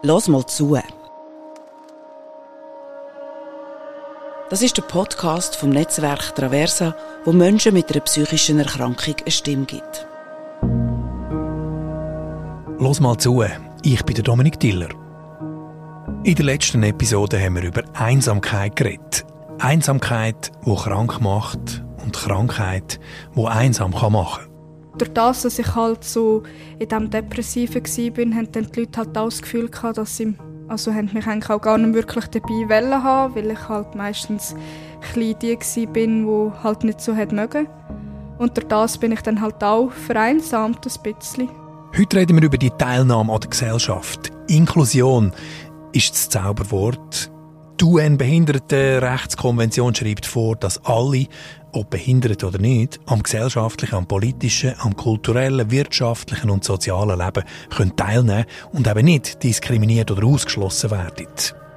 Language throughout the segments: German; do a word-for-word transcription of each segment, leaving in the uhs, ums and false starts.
Lass mal zu. Das ist der Podcast vom Netzwerk Traversa, wo Menschen mit einer psychischen Erkrankung eine Stimme gibt. Lass mal zu. Ich bin der Dominik Tiller. In der letzten Episode haben wir über Einsamkeit geredet. Einsamkeit, die krank macht, und Krankheit, die einsam machen kann. Durch das, dass ich halt so in diesem Depressiven war, haben dann die Leute halt auch das Gefühl gehabt, dass sie also haben mich eigentlich auch gar nicht wirklich dabei wollen haben, weil ich halt meistens klein die war, die halt nicht so mögen. Und durch das bin ich dann halt auch vereinsamt ein bisschen. Heute reden wir über die Teilnahme an der Gesellschaft. Inklusion ist das Zauberwort. Die U N-Behindertenrechtskonvention schreibt vor, dass alle, ob behindert oder nicht, am gesellschaftlichen, am politischen, am kulturellen, wirtschaftlichen und sozialen Leben können teilnehmen und eben nicht diskriminiert oder ausgeschlossen werden.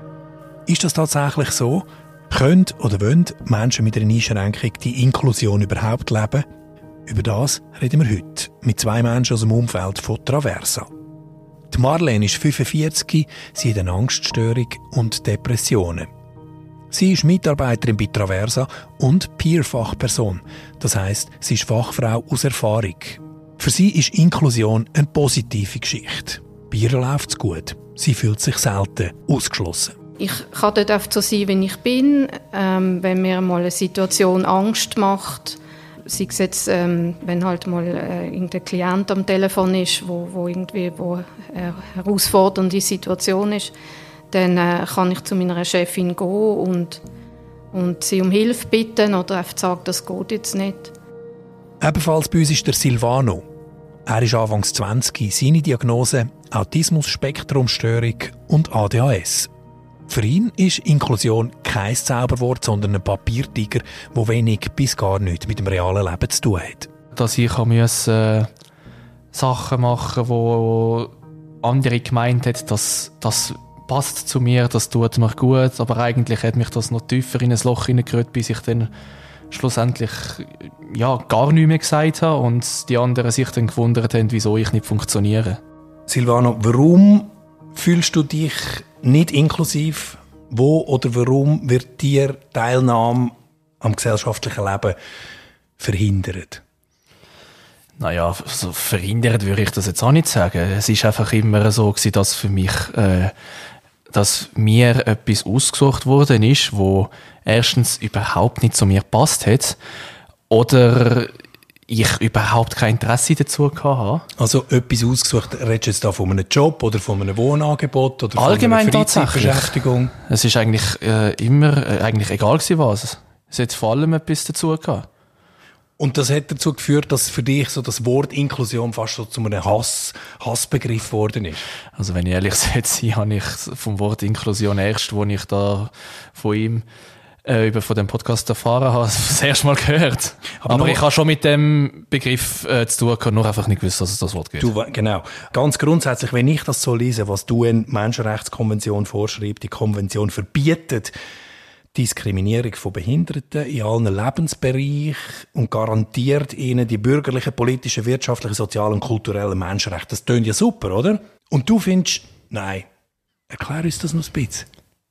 Ist das tatsächlich so? Können oder wollen Menschen mit einer Einschränkung die Inklusion überhaupt leben? Über das reden wir heute mit zwei Menschen aus dem Umfeld von Traversa. Die Marlene ist fünfundvierzig, sie hat eine Angststörung und Depressionen. Sie ist Mitarbeiterin bei Traversa und Peer-Fachperson. Das heisst, sie ist Fachfrau aus Erfahrung. Für sie ist Inklusion eine positive Geschichte. Bei ihr läuft es gut. Sie fühlt sich selten ausgeschlossen. Ich kann dort oft so sein, wie ich bin. Ähm, wenn mir mal eine Situation Angst macht, sei es jetzt, ähm, wenn halt mal äh, irgendein Klient am Telefon ist, wo, wo irgendwie wo eine herausfordernde Situation ist, dann äh, kann ich zu meiner Chefin gehen und, und sie um Hilfe bitten oder einfach sagen, das geht jetzt nicht. Ebenfalls bei uns ist der Silvano. Er ist Anfangs zwanzig, seine Diagnose Autismus-Spektrumstörung und A D H S. Für ihn ist Inklusion kein Zauberwort, sondern ein Papiertiger, der wenig bis gar nichts mit dem realen Leben zu tun hat. Dass ich muss, äh, Sachen machen musste, wo andere gemeint haben, dass das passt zu mir, das tut mir gut, aber eigentlich hat mich das noch tiefer in ein Loch hineingerührt, bis ich dann schlussendlich ja, gar nichts mehr gesagt habe und die anderen sich dann gewundert haben, wieso ich nicht funktioniere. Silvano, warum fühlst du dich nicht inklusiv? Wo oder warum wird dir Teilnahme am gesellschaftlichen Leben verhindert? Naja, so verhindert würde ich das jetzt auch nicht sagen. Es ist einfach immer so gewesen, dass für mich, äh, dass mir etwas ausgesucht worden ist, wo erstens überhaupt nicht zu mir gepasst hat oder ich überhaupt kein Interesse dazu hatte. Also etwas ausgesucht, redest du jetzt da von einem Job oder von einem Wohnangebot oder allgemein von einer tatsächlich. Freizeitbeschäftigung? Es ist eigentlich äh, immer äh, eigentlich egal gewesen, was. Es hat vor allem etwas dazu gehabt. Und das hat dazu geführt, dass für dich so das Wort Inklusion fast so zu einem Hass, Hassbegriff geworden ist? Also wenn ich ehrlich sein, habe ich vom Wort Inklusion erst, wo ich da von ihm äh, über von dem Podcast erfahren habe, das erste Mal gehört. Aber, Aber ich habe schon mit dem Begriff äh, zu tun gehabt, nur einfach nicht gewusst, dass es das Wort gibt. Du, genau. Ganz grundsätzlich, wenn ich das so lese, was die U N-Menschenrechtskonvention vorschreibt, die Konvention verbietet Diskriminierung von Behinderten in allen Lebensbereichen und garantiert ihnen die bürgerlichen, politischen, wirtschaftlichen, sozialen und kulturellen Menschenrechte. Das tönt ja super, oder? Und du findest, nein, erklär uns das noch ein bisschen.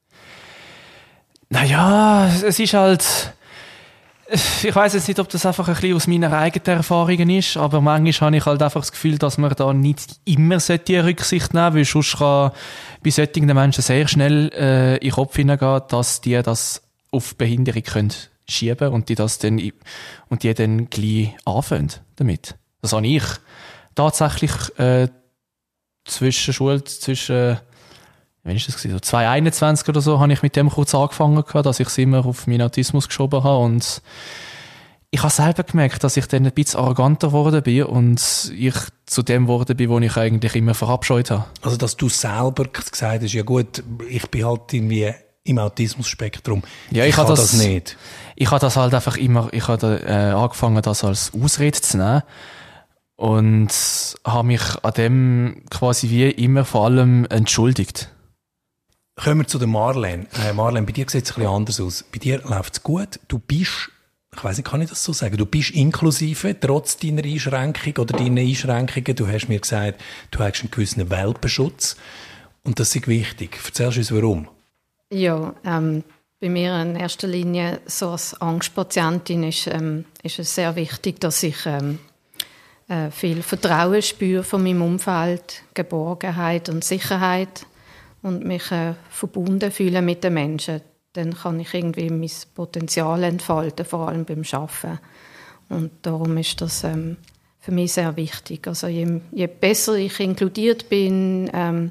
Naja, es ist halt, ich weiss jetzt nicht, ob das einfach ein bisschen aus meiner eigenen Erfahrungen ist, aber manchmal habe ich halt einfach das Gefühl, dass man da nicht immer die Rücksicht nehmen sollte, weil sonst kann bei solchen Menschen sehr schnell äh, in den Kopf hineingehen, dass die das auf Behinderung können schieben und die das dann, und die dann gleich anfangen damit. Das habe ich tatsächlich äh, zwischen Schule, zwischen Wann war das? So zwanzig einundzwanzig oder so habe ich mit dem kurz angefangen, dass ich es immer auf meinen Autismus geschoben habe. Und ich habe selber gemerkt, dass ich dann ein bisschen arroganter geworden bin und ich zu dem geworden bin, wo ich eigentlich immer verabscheut habe. Also, dass du selber gesagt hast, ja gut, ich bin halt irgendwie im Autismus-Spektrum. Ja, ich, ich kann das, das nicht. Ich habe das halt einfach immer, ich habe äh, angefangen, das als Ausrede zu nehmen. Und habe mich an dem quasi wie immer vor allem entschuldigt. Kommen wir zu der Marlene. Äh, Marlene, bei dir sieht es ein bisschen anders aus. Bei dir läuft es gut. Du bist, ich weiss nicht, kann ich das so sagen, du bist inklusive, trotz deiner Einschränkung oder deiner Einschränkungen. Du hast mir gesagt, du hast einen gewissen Welpenschutz. Und das ist wichtig. Erzählst du uns, warum? Ja, ähm, bei mir in erster Linie so als Angstpatientin ist, ähm, ist es sehr wichtig, dass ich ähm, äh, viel Vertrauen spüre von meinem Umfeld, Geborgenheit und Sicherheit und mich äh, verbunden fühle mit den Menschen. Dann kann ich irgendwie mein Potenzial entfalten, vor allem beim Arbeiten. Und darum ist das ähm, für mich sehr wichtig. Also je, je besser ich inkludiert bin, ähm,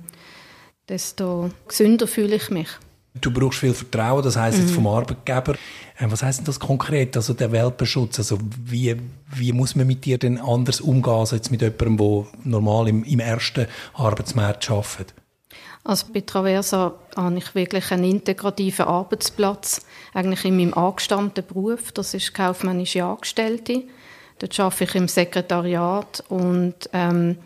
desto gesünder fühle ich mich. Du brauchst viel Vertrauen, das heisst jetzt vom Arbeitgeber. Was heisst denn das konkret, also der Welpenschutz? Also wie, wie muss man mit dir denn anders umgehen als jetzt mit jemandem, der normal im, im ersten Arbeitsmarkt arbeitet? Also bei Traversa habe ich wirklich einen integrativen Arbeitsplatz, eigentlich in meinem angestammten Beruf. Das ist kaufmännische Angestellte. Dort arbeite ich im Sekretariat und ähm,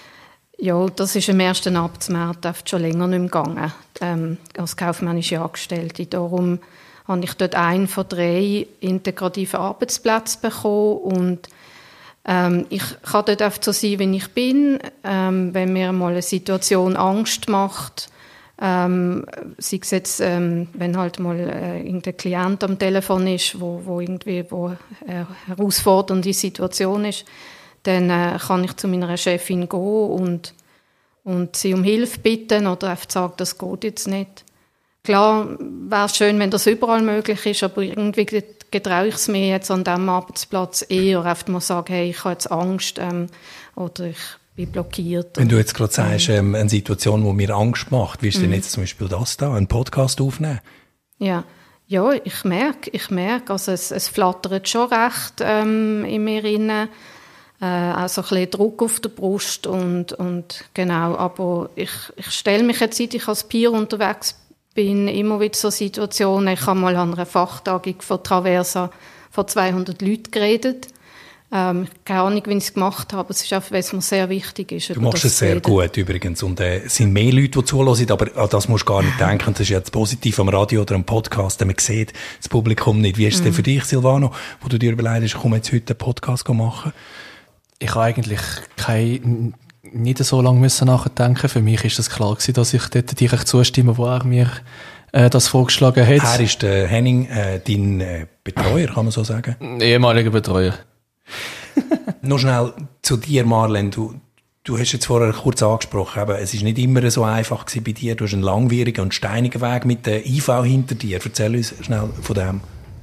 ja, das ist im ersten Arbeitsmarkt schon länger nicht mehr gegangen, ähm, als kaufmännische Angestellte. Darum habe ich dort einen von drei integrativen Arbeitsplätzen bekommen und ähm, ich kann dort einfach so sein, wie ich bin. Ähm, wenn mir mal eine Situation Angst macht, ähm, sei es jetzt, ähm, wenn halt mal äh, irgendein Klient am Telefon ist, wo, wo irgendwie wo eine herausfordernde Situation ist, dann äh, kann ich zu meiner Chefin gehen und, und sie um Hilfe bitten oder einfach sagen, das geht jetzt nicht. Klar wäre es schön, wenn das überall möglich ist, aber irgendwie getraue ich es mir jetzt an diesem Arbeitsplatz eher, einfach mal sagen, hey, ich habe jetzt Angst ähm, oder ich bin blockiert. Wenn du jetzt gerade sagst, ähm, eine Situation, die mir Angst macht, wie ist denn Mhm. jetzt zum Beispiel das da, einen Podcast aufnehmen? Ja, ja ich merke, ich merke, also es, es flattert schon recht ähm, in mir rein. Äh, auch so ein bisschen Druck auf der Brust und, und genau, aber ich, ich stelle mich jetzt, seit ich als Peer unterwegs bin, immer wieder so Situationen. Ich habe mal an einer Fachtagung von Traversa vor zweihundert Leuten geredet. Ähm, keine Ahnung, wie ich es gemacht habe, aber es ist einfach, weil es mir sehr wichtig ist. Du machst es sehr gut übrigens und äh, es sind mehr Leute, die zuhören, aber an das musst du gar nicht denken. Das ist jetzt positiv am Radio oder am Podcast, man sieht das Publikum nicht. Wie ist es Mhm. denn für dich, Silvano, wo du dir überlegst, komm jetzt heute einen Podcast machen? Ich habe eigentlich kein, nicht so lange müssen nachdenken. Für mich ist das klar gewesen, dass ich dort direkt zustimme, wo er mir äh, das vorgeschlagen hat. Er ist der Henning, äh, dein äh, Betreuer, kann man so sagen? Ehemaliger Betreuer. Noch schnell zu dir, Marlene. Du, du hast jetzt vorher kurz angesprochen, eben, es ist nicht immer so einfach gewesen bei dir. Du hast einen langwierigen und steinigen Weg mit der I V hinter dir. Erzähl uns schnell von dem.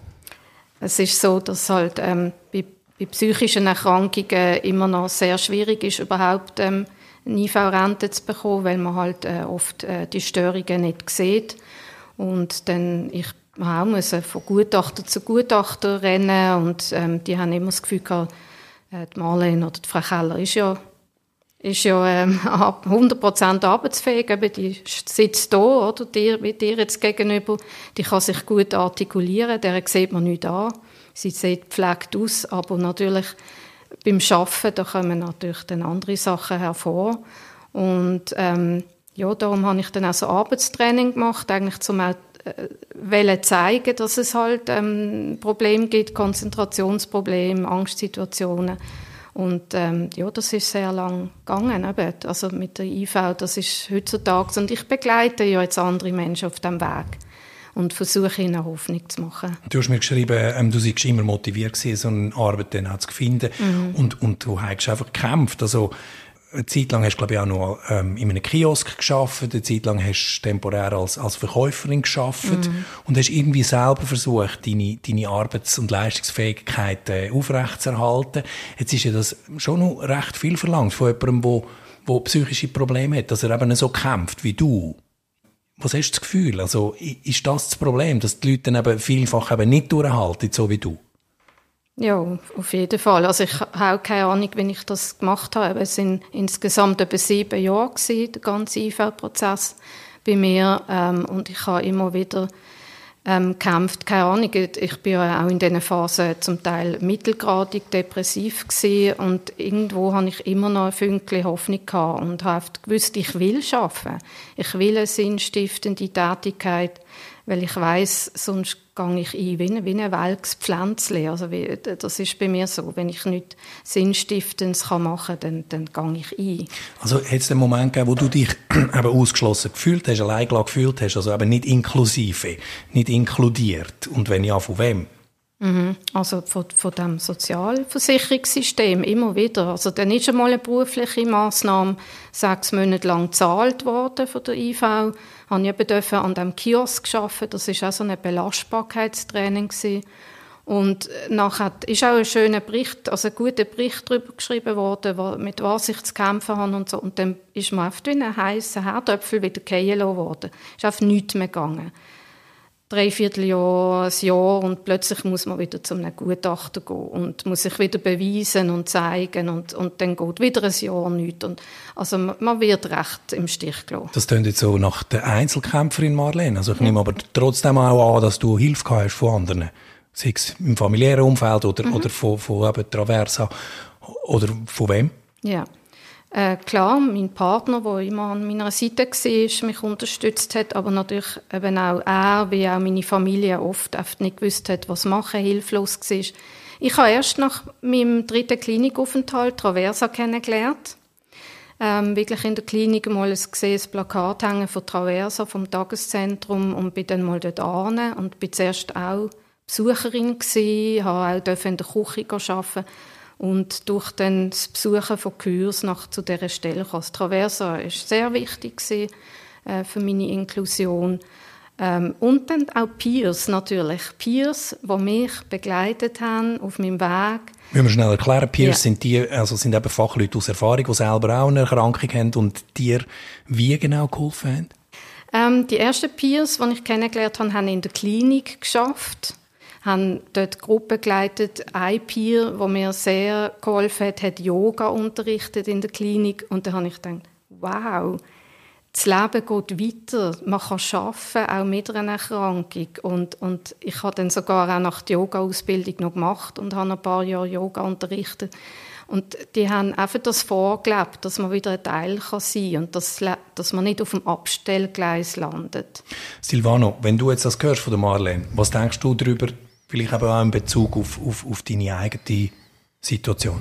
Es ist so, dass halt ähm, bei, bei psychischen Erkrankungen immer noch sehr schwierig ist, überhaupt ähm, eine I V-Rente zu bekommen, weil man halt äh, oft äh, die Störungen nicht sieht. Und dann ich auch müssen von Gutachter zu Gutachter rennen und ähm, die haben immer das Gefühl gehabt, äh, die Marlene oder die Frau Keller ist ja, ist ja ähm, hundert Prozent arbeitsfähig, eben die sitzt da, oder, dir, wie dir jetzt gegenüber, die kann sich gut artikulieren, der sieht man nicht an, sie sieht gepflegt aus, aber natürlich beim Arbeiten, da kommen natürlich dann andere Sachen hervor und ähm, ja, darum habe ich dann auch so Arbeitstraining gemacht, eigentlich zum auch wollen zeigen, dass es halt ähm, Probleme gibt, Konzentrationsprobleme, Angstsituationen. Und ähm, ja, das ist sehr lang gegangen, eben. Also mit der I V, das ist heutzutage. Und ich begleite ja jetzt andere Menschen auf diesem Weg und versuche ihnen Hoffnung zu machen. Du hast mir geschrieben, ähm, du seist immer motiviert gewesen, so eine Arbeit dann auch zu finden. Mhm. Und, und du hast einfach gekämpft. Also, eine Zeit lang hast du, glaube ich, auch noch ähm, in einem Kiosk gearbeitet, eine Zeit lang hast du temporär als, als Verkäuferin gearbeitet mhm. und hast irgendwie selber versucht, deine, deine Arbeits- und Leistungsfähigkeit äh, aufrechtzuerhalten. Jetzt ist ja das schon noch recht viel verlangt von jemandem, der, der psychische Probleme hat, dass er eben so kämpft wie du. Was hast du das Gefühl? Also, ist das das Problem, dass die Leute dann eben vielfach eben nicht durchhalten, so wie du? Ja, auf jeden Fall. Also ich habe auch keine Ahnung, wie ich das gemacht habe. Es sind insgesamt etwa sieben Jahre gewesen, der ganze I V-Prozess bei mir. Ähm, und ich habe immer wieder ähm, gekämpft. Keine Ahnung, ich bin ja auch in diesen Phasen zum Teil mittelgradig depressiv gewesen. Und irgendwo habe ich immer noch ein Fünkchen Hoffnung gehabt und habe gewusst, ich will arbeiten. Ich will eine sinnstiftende Tätigkeit, weil ich weiss, sonst gehe ich ein, wie ein, wie ein welkes Pflänzchen. Also wie, das ist bei mir so. Wenn ich nichts Sinnstiftendes machen kann, dann, dann gehe ich ein. Also hat es den Moment gegeben, wo du dich eben ausgeschlossen gefühlt hast, allein gefühlt hast, also eben nicht inklusive, nicht inkludiert? Und wenn ja, von wem? Mhm. Also von, von dem Sozialversicherungssystem immer wieder. Also dann ist einmal eine berufliche Massnahme sechs Monate lang gezahlt worden von der I V. Ich durfte an diesem Kiosk arbeiten. Das war auch so ein Belastbarkeitstraining gewesen. Und nachher ist auch ein schöner Bericht, also ein guter Bericht darüber geschrieben worden, mit was ich zu kämpfen habe und so. Und dann ist mir einfach wie ein heißer Herdöpfel wieder fallen worden. Es ist einfach nichts mehr gegangen. Dreiviertel Jahr, ein Jahr und plötzlich muss man wieder zu einem Gutachter gehen und muss sich wieder beweisen und zeigen und, und dann geht wieder ein Jahr nichts. Und also man wird recht im Stich gelassen. Das klingt jetzt so nach der Einzelkämpferin Marlene. Also ich ja. nehme aber trotzdem auch an, dass du Hilfe gehabt hast von anderen. Sei es im familiären Umfeld oder, mhm. oder von, von eben Traversa. Oder von wem? Ja. Äh, klar, mein Partner, der immer an meiner Seite war, mich unterstützt hat, aber natürlich eben auch er, wie auch meine Familie oft, oft nicht gewusst hat, was machen, hilflos war. Ich habe erst nach meinem dritten Klinikaufenthalt Traversa kennengelernt. Ähm, wirklich in der Klinik mal ein gesehenes Plakat hängen von Traversa, vom Tageszentrum, und bin dann mal dort hin und bin zuerst auch Besucherin gewesen, habe auch in der Küche arbeiten. Und durch dann das Besuchen von Kursen nach zu dieser Stelle kam. Das Traversa war sehr wichtig gewesen, äh, für meine Inklusion. Ähm, und dann auch Peers natürlich. Peers, die mich begleitet haben auf meinem Weg. Müssen wir schnell erklären, Peers ja. sind, die, also sind eben Fachleute aus Erfahrung, die selber auch eine Erkrankung haben und dir wie genau geholfen haben? Ähm, die ersten Peers, die ich kennengelernt habe, haben in der Klinik gearbeitet. Haben dort Gruppe geleitet. Ein Peer, der mir sehr geholfen hat, hat Yoga unterrichtet in der Klinik. Und da habe ich gedacht, wow, das Leben geht weiter. Man kann arbeiten, auch mit einer Erkrankung. Und, und ich habe dann sogar auch nach der Yoga-Ausbildung noch gemacht und habe ein paar Jahre Yoga unterrichtet. Und die haben einfach das vorgelebt, dass man wieder ein Teil kann sein kann und dass, dass man nicht auf dem Abstellgleis landet. Silvano, wenn du jetzt das hörst von der Marlene, was denkst du darüber, vielleicht aber auch in Bezug auf, auf, auf deine eigene Situation?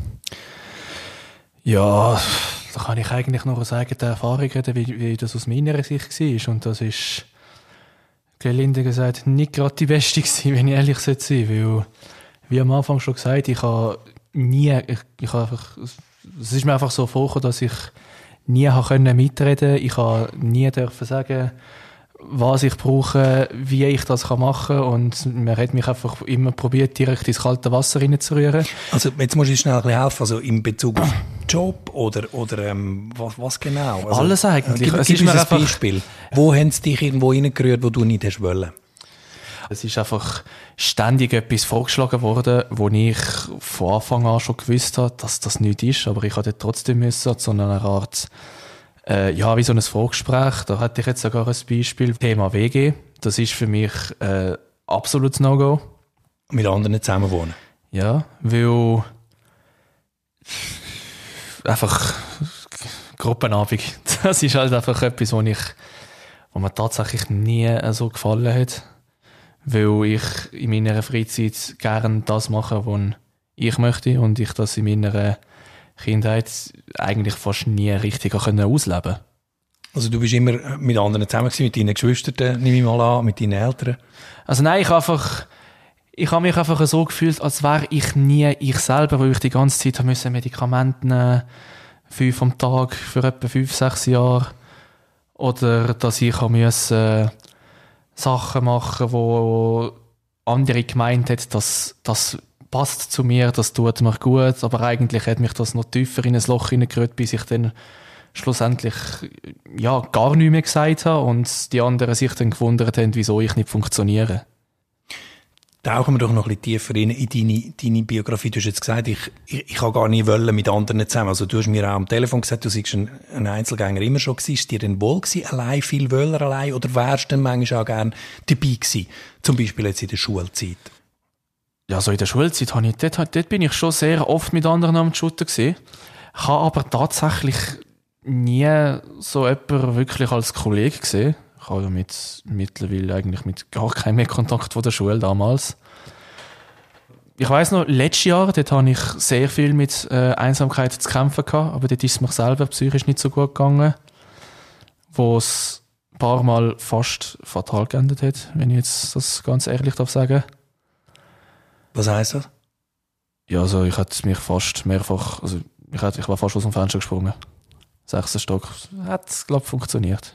Ja, da kann ich eigentlich noch aus eigener Erfahrung reden, wie, wie das aus meiner Sicht war. Und das ist, gelinde gesagt, nicht gerade die beste gewesen, wenn ich ehrlich sein soll. Weil, wie am Anfang schon gesagt, ich habe nie, ich, ich habe einfach, es ist mir einfach so vorgekommen, dass ich nie habe mitreden konnte. Ich habe nie dürfen sagen, was ich brauche, wie ich das machen kann. Und man hat mich einfach immer probiert, direkt ins kalte Wasser reinzurühren. Also jetzt musst du schnell ein bisschen helfen, also in Bezug auf Job oder, oder ähm, was, was genau? Also, alles eigentlich. Gib, es gib ist uns mir ein Beispiel. Wo haben sie dich irgendwo reingerührt, wo du nicht hast wollen? Es ist einfach ständig etwas vorgeschlagen worden, wo ich von Anfang an schon gewusst habe, dass das nichts ist. Aber ich hatte trotzdem müssen, so eine Art, äh, ja, wie so ein Vorgespräch. Da hatte ich jetzt sogar ein Beispiel. Thema W G. Das ist für mich äh, absolutes No-Go. Mit anderen zusammen wohnen? Ja, weil einfach Gruppenabend. Das ist halt einfach etwas, wo ich, wo mir tatsächlich nie so gefallen hat. Weil ich in meiner Freizeit gerne das mache, was ich möchte und ich das in meiner Kindheit eigentlich fast nie richtig ausleben konnte. Also du bist immer mit anderen zusammen gewesen, mit deinen Geschwistern, nehme ich mal an, mit deinen Eltern? Also nein, ich einfach, ich habe mich einfach so gefühlt, als wäre ich nie ich selber, weil ich die ganze Zeit musste Medikamente nehmen, fünf am Tag für etwa fünf, sechs Jahre. Oder dass ich musste Sachen machen, wo andere gemeint haben, dass das passt zu mir, das tut mir gut, aber eigentlich hat mich das noch tiefer in ein Loch hineingerührt, bis ich dann schlussendlich ja, gar nichts mehr gesagt habe und die anderen sich dann gewundert haben, wieso ich nicht funktioniere. Tauchen wir doch noch ein bisschen tiefer in, in deine, deine Biografie. Du hast jetzt gesagt, ich, ich, ich habe gar nicht wollen mit anderen zusammen. Also du hast mir auch am Telefon gesagt, du seist ein, ein Einzelgänger immer schon gewesen. Ist dir denn wohl gewesen, allein, viel Wöller allein? Oder wärst du denn manchmal auch gerne dabei gewesen? Zum Beispiel jetzt in der Schulzeit. Ja, so in der Schulzeit habe ich, dort, dort bin ich schon sehr oft mit anderen am Shooten gewesen. Ich habe aber tatsächlich nie so jemanden wirklich als Kollege gesehen. Ich habe ja mit, mittlerweile eigentlich mit gar keinem mehr Kontakt von der Schule damals. Ich weiss noch, letztes Jahr, dort hatte ich sehr viel mit äh, Einsamkeit zu kämpfen gehabt, aber dort ist es mir selber psychisch nicht so gut gegangen, wo es ein paar Mal fast fatal geendet hat, wenn ich jetzt das ganz ehrlich darf sagen. Was heisst das? Ja, also ich hatte mich fast mehrfach, also ich, hatte, ich war fast aus dem Fenster gesprungen. Sechster Stock, hat, glaube ich, funktioniert.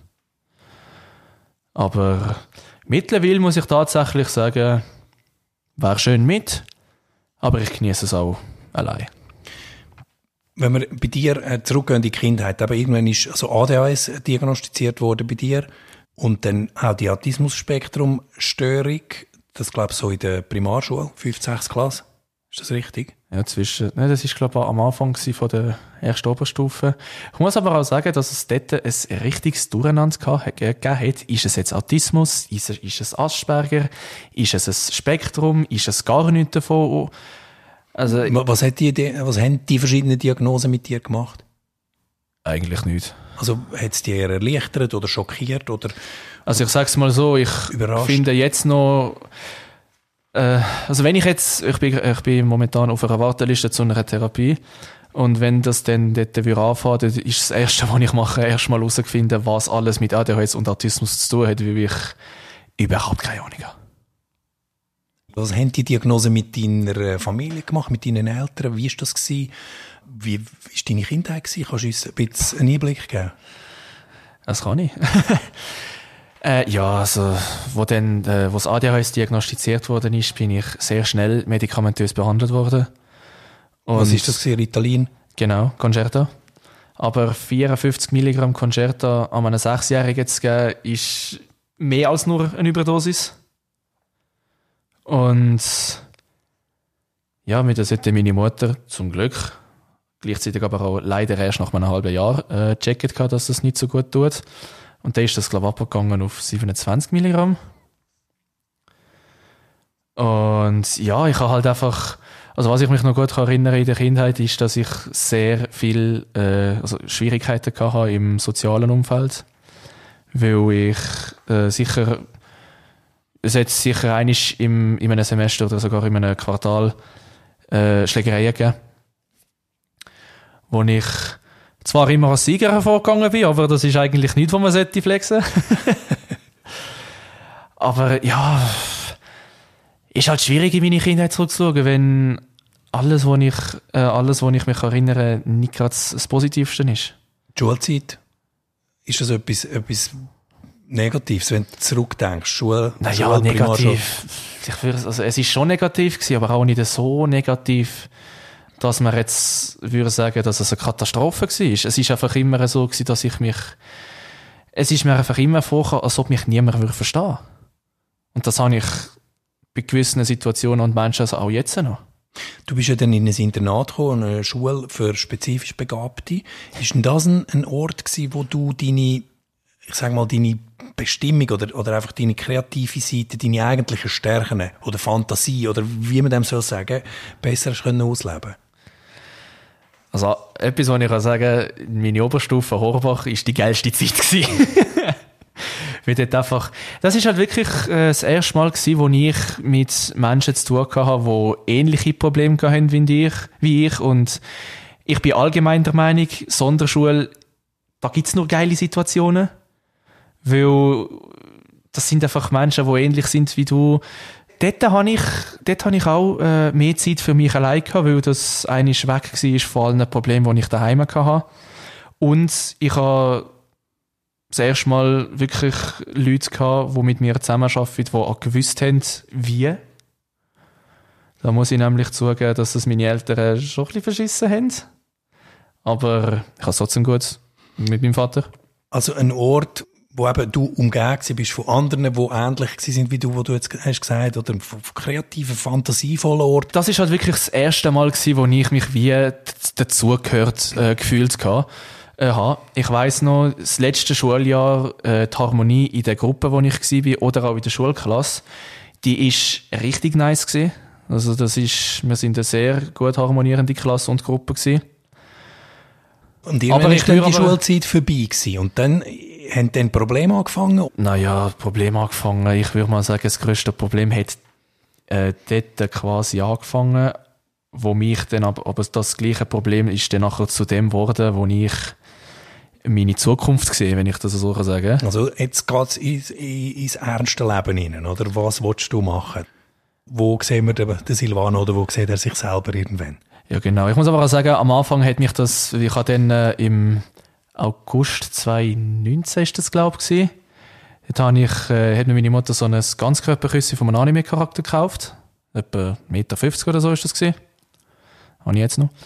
Aber mittlerweile muss ich tatsächlich sagen, wäre schön mit, aber ich genieße es auch allein. Wenn wir bei dir äh, zurückgehen in die Kindheit, aber irgendwann ist also A D H S diagnostiziert worden bei dir und dann auch die Autismus-Spektrum-Störung, das glaube ich so in der Primarschule, fünfte, sechste Klasse. Ist das richtig? Ja, zwischen, ne, das ist glaube ich am Anfang von der ersten Oberstufe. Ich muss aber auch sagen, dass es dort ein richtiges Durcheinander gegeben hat. Ist es jetzt Autismus? Ist es, ist es Asperger? Ist es ein Spektrum? Ist es gar nichts davon? Also, was, hat die, was haben die verschiedenen Diagnosen mit dir gemacht? Eigentlich nicht. Also hat es dich eher erleichtert oder schockiert? Oder also ich sage es mal so, ich überrascht? Finde jetzt noch... Also wenn ich jetzt, ich bin, ich bin momentan auf einer Warteliste zu einer Therapie und wenn das dann dort wieder anfängt, dann ist das Erste, was ich mache, erstmal herausfinden, was alles mit A D H S und Autismus zu tun hat, weil ich überhaupt keine Ahnung habe. Was haben die Diagnose mit deiner Familie gemacht, mit deinen Eltern? Wie war das gewesen? Wie war deine Kindheit gewesen? Kannst du uns ein bisschen einen Einblick geben? Das kann ich. Äh, ja, also, wo dann, äh, wo das A D H S diagnostiziert worden ist, bin ich sehr schnell medikamentös behandelt worden. Und was ist das gewesen, Ritalin? Genau, Concerta. Aber vierundfünfzig Milligramm Concerta an einem Sechsjährigen zu geben, ist mehr als nur eine Überdosis. Und ja, mit der sollte meine Mutter zum Glück, gleichzeitig aber auch leider erst nach einem halben Jahr, äh, gecheckt, dass das nicht so gut tut. Und dann ist das, glaube ich, abgegangen auf siebenundzwanzig Milligramm. Und ja, ich habe halt einfach, also was ich mich noch gut erinnere in der Kindheit, ist, dass ich sehr viel äh, also Schwierigkeiten hatte im sozialen Umfeld. Weil ich äh, sicher, es hat sicher einmal im, in einem Semester oder sogar in einem Quartal äh, Schlägereien gegeben, wo ich zwar immer als Sieger hervorgegangen bin, aber das ist eigentlich nichts, was man sollte flexen. Aber ja, ist halt schwierig, in meine Kindheit zurückzuschauen, wenn alles, wo ich, äh, alles, wo ich mich erinnere, nicht gerade das Positivste ist. Die Schulzeit, ist das etwas, etwas Negatives, wenn du zurückdenkst? Schule, naja, Schule, negativ. Ich würde, also es ist schon negativ gewesen, aber auch nicht so negativ, dass man jetzt würde sagen, dass es eine Katastrophe war. Es ist einfach immer so gewesen, dass ich mich, es ist mir einfach immer vorgekommen, als ob mich niemand würde verstehen. Und das habe ich bei gewissen Situationen und Menschen also auch jetzt noch. Du bist ja dann in ein Internat gekommen, eine Schule für spezifisch Begabte. Ist denn das ein, ein Ort gewesen, wo du deine, ich sag mal, deine Bestimmung oder, oder einfach deine kreative Seite, deine eigentlichen Stärken oder Fantasie oder wie man dem soll sagen, besser hast können ausleben? Also, etwas, was ich kann sagen, meine Oberstufe Horbach war die geilste Zeit gewesen. Weil dort einfach, das ist halt wirklich äh, das erste Mal gewesen, wo ich mit Menschen zu tun hatte, die ähnliche Probleme hatten wie ich, wie ich. Und ich bin allgemein der Meinung, Sonderschule, da gibt es nur geile Situationen. Weil das sind einfach Menschen, die ähnlich sind wie du. Dort habe ich, dort habe ich auch äh, mehr Zeit für mich allein gehabt, weil das eigentlich weg war von allen Problemen, die ich daheim hatte. Und ich habe das erste Mal wirklich Leute gehabt, die mit mir zusammenarbeiten, die auch gewusst haben, wie. Da muss ich nämlich zugeben, dass das meine Eltern schon ein bisschen verschissen haben. Aber ich habe es trotzdem gut mit meinem Vater. Also ein Ort, wo eben du umgeben bist von anderen, die ähnlich sind wie du, wo du jetzt hast gesagt, oder von kreativen, fantasievollen Orten. Das ist halt wirklich das erste Mal gewesen, wo ich mich wie dazugehört äh, gefühlt habe. Äh, ich weiss noch, das letzte Schuljahr, äh, die Harmonie in der Gruppe, wo ich war, oder auch in der Schulklasse, die ist richtig nice gewesen. Also das ist, wir sind eine sehr gut harmonierende Klasse und Gruppe gewesen. Und irgendwann war dann die Schulzeit vorbei gewesen. Und dann haben dann Probleme angefangen? Naja, Problem angefangen. Ich würde mal sagen, das grösste Problem hat äh, dort quasi angefangen, wo mich dann, aber, aber das gleiche Problem ist dann nachher zu dem geworden, wo ich meine Zukunft sehe, wenn ich das so sagen kann. Also jetzt geht es ins, ins ernste Leben hinein, oder? Was willst du machen? Wo sehen wir den, den Silvano oder wo sieht er sich selber irgendwann? Ja, genau. Ich muss aber auch sagen, am Anfang hat mich das, ich habe dann äh, im August zwanzig neunzehn ist das, glaube ich, dort habe ich, äh, hat mir meine Mutter so ein Ganzkörperküsse von einem Anime-Charakter gekauft. Etwa eins Meter fünfzig oder so ist das gewesen. Habe ich jetzt noch.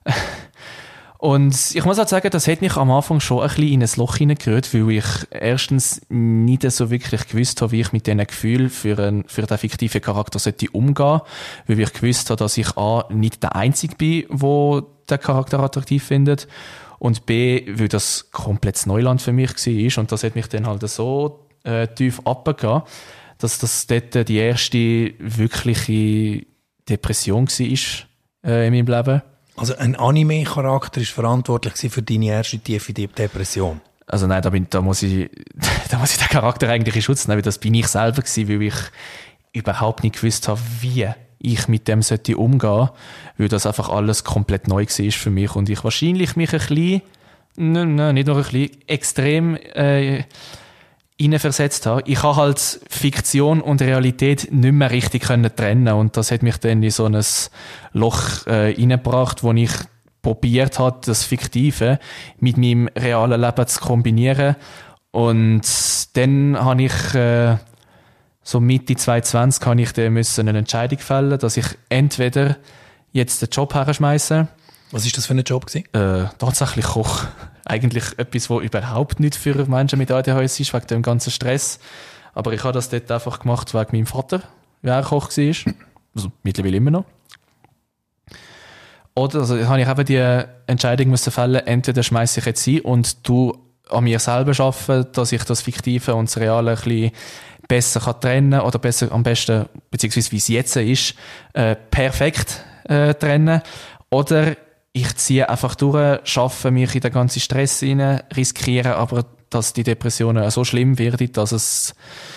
Und ich muss auch sagen, das hat mich am Anfang schon ein bisschen in ein Loch hineingerührt, weil ich erstens nicht so wirklich gewusst habe, wie ich mit diesen Gefühlen für, einen, für den fiktiven Charakter sollte umgehen, weil ich gewusst habe, dass ich A, nicht der Einzige bin, der den Charakter attraktiv findet, und B, weil das komplettes Neuland für mich war, und das hat mich dann halt so äh, tief abgegeben, dass das dort die erste wirkliche Depression war äh, in meinem Leben. Also ein Anime-Charakter war verantwortlich für deine erste tiefe Depression? Also nein, da, bin, da, muss ich, da muss ich den Charakter eigentlich in Schutz nehmen, weil das bin ich selber gewesen, weil ich überhaupt nicht gewusst habe, wie ich mit dem sollte umgehen, weil das einfach alles komplett neu war für mich und ich wahrscheinlich mich ein bisschen, nein, nein, nicht nur ein bisschen, extrem äh, hineinversetzt habe. Ich habe halt Fiktion und Realität nicht mehr richtig können trennen und das hat mich dann in so ein Loch äh, hineingebracht, wo ich probiert habe, das Fiktive mit meinem realen Leben zu kombinieren. Und dann habe ich äh, so Mitte zwanzig zwanzig habe ich dann müssen eine Entscheidung fällen, dass ich entweder jetzt den Job herschmeiße. Was ist das für ein Job gewesen? Äh, tatsächlich Koch. Eigentlich etwas, was überhaupt nicht für Menschen mit A D H S ist, wegen dem ganzen Stress. Aber ich habe das dort einfach gemacht wegen meinem Vater, wie er Koch war. Also mittlerweile immer noch. Oder also habe ich eben die Entscheidung müssen fällen, entweder schmeiße ich jetzt ein und du an mir selber arbeiten, dass ich das Fiktive und das Reale ein bisschen besser kann trennen oder besser am besten, beziehungsweise wie es jetzt ist, äh, perfekt äh, trennen. Oder ich ziehe einfach durch, schaffe mich in den ganzen Stress rein, riskiere aber, dass die Depression so schlimm wird, dass es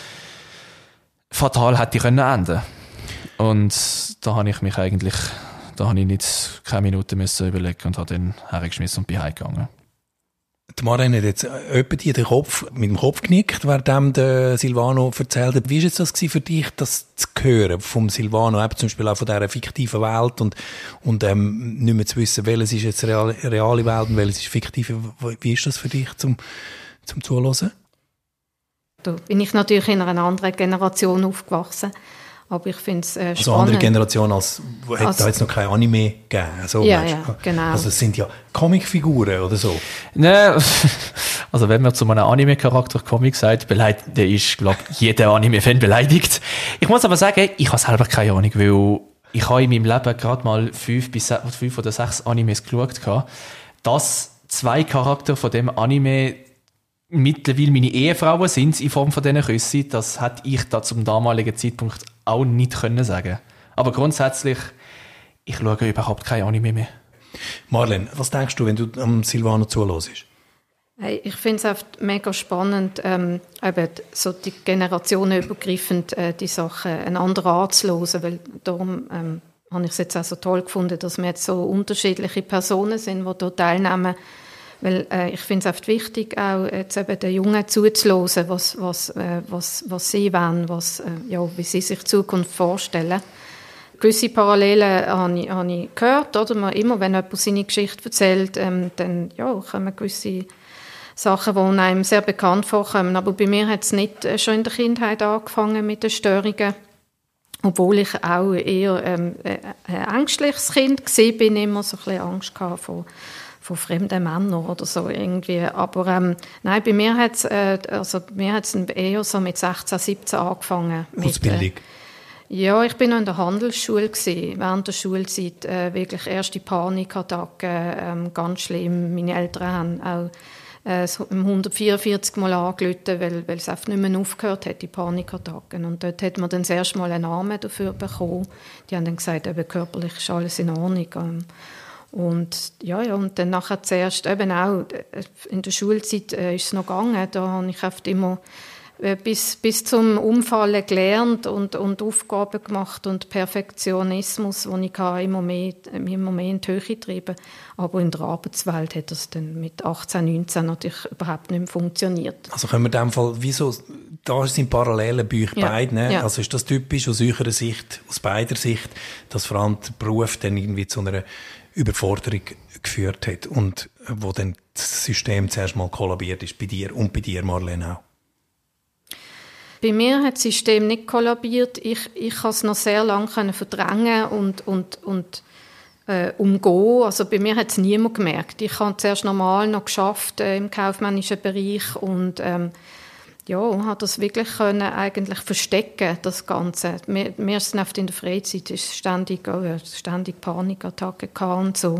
fatal hätte können enden. Und da habe ich mich eigentlich, da habe ich nicht keine Minute müssen überlegen und habe dann hergeschmissen und bin heimgegangen. Die Marlene hat jetzt etwa die den Kopf, mit dem Kopf genickt, während der Silvano erzählt hat. Wie war das für dich, das zu hören vom Silvano, eben zum Beispiel auch von dieser fiktiven Welt und, und ähm, nicht mehr zu wissen, welches ist jetzt reale, reale Welt und welches ist fiktive? Wie ist das für dich zum, zum Zuhören? Da bin ich natürlich in einer anderen Generation aufgewachsen. Aber ich finde es äh, spannend. Also andere Generation, als hätte also, da jetzt noch kein Anime gegeben. So, ja, ja, genau. Also es sind ja Comicfiguren oder so. Nein, also wenn man zu einem Anime-Charakter Comic sagt, beleidigt, der ist, glaube ich, jeder Anime-Fan beleidigt. Ich muss aber sagen, ich habe selber keine Ahnung, weil ich habe in meinem Leben gerade mal fünf, bis se- fünf oder sechs Animes geschaut. Dass zwei Charakter von dem Anime mittlerweile meine Ehefrauen sind in Form von diesen Küssen, das hätte ich da zum damaligen Zeitpunkt auch nicht können sagen. Aber grundsätzlich, ich schaue überhaupt kein Anime mehr. Marlene, was denkst du, wenn du am Silvano zuhörst? Hey, ich finde es oft mega spannend, ähm, eben so die generationenübergreifend äh, die Sachen einander anzuhören, weil darum ähm, habe ich es jetzt auch so toll gefunden, dass wir jetzt so unterschiedliche Personen sind, die hier teilnehmen. Weil äh, ich finde es oft wichtig, auch jetzt eben den Jungen zuzuhören, was, was, äh, was, was sie wollen, was, äh, ja, wie sie sich die Zukunft vorstellen. Gewisse Parallelen habe ich, habe ich gehört, oder? Man, immer wenn jemand seine Geschichte erzählt, ähm, dann ja, kommen gewisse Sachen, die einem sehr bekannt vorkommen. Aber bei mir hat es nicht äh, schon in der Kindheit angefangen mit den Störungen. Obwohl ich auch eher ähm, ein ängstliches Kind war, bin ich immer so ein bisschen Angst gehabt vor von fremden Männern oder so irgendwie. Aber ähm, nein, bei mir hat es äh, also eher so mit sechzehn, siebzehn angefangen. Ausbildung? Mit, äh, ja, ich bin noch in der Handelsschule gewesen, während der Schulzeit. Äh, wirklich erste Panikattacken, äh, ganz schlimm. Meine Eltern haben auch äh, so hundertvierundvierzig Mal angerufen, weil, weil es einfach nicht mehr aufgehört hat, die Panikattacken. Und dort hat man dann das erste Mal einen Namen dafür bekommen. Die haben dann gesagt, eben körperlich ist alles in Ordnung. Ähm, Und ja, ja, und dann nachher zuerst eben auch, in der Schulzeit äh, ist es noch gegangen, da habe ich oft immer äh, bis, bis zum Umfallen gelernt und, und Aufgaben gemacht und Perfektionismus, den ich hatte, immer mehr, immer mehr in die Höhe getrieben. Aber in der Arbeitswelt hat das dann mit achtzehn, neunzehn natürlich überhaupt nicht mehr funktioniert. Also können wir in dem Fall, wieso, da sind Parallelen bei euch ja. beiden, ne? Ja. Also ist das typisch aus eurer Sicht, aus beider Sicht, dass vor allem der Beruf dann irgendwie zu einer Überforderung geführt hat und wo dann das System zuerst mal kollabiert ist, bei dir und bei dir, Marlene, auch? Bei mir hat das System nicht kollabiert. Ich, ich konnte es noch sehr lange verdrängen und, und, und äh, umgehen. Also bei mir hat es niemand gemerkt. Ich habe zuerst normal noch geschafft äh, im kaufmännischen Bereich und ähm, ja, habe das wirklich können eigentlich verstecken, das Ganze. Mir, mir ist es oft in der Freizeit ist ständig, oh, ständig Panikattacken und so.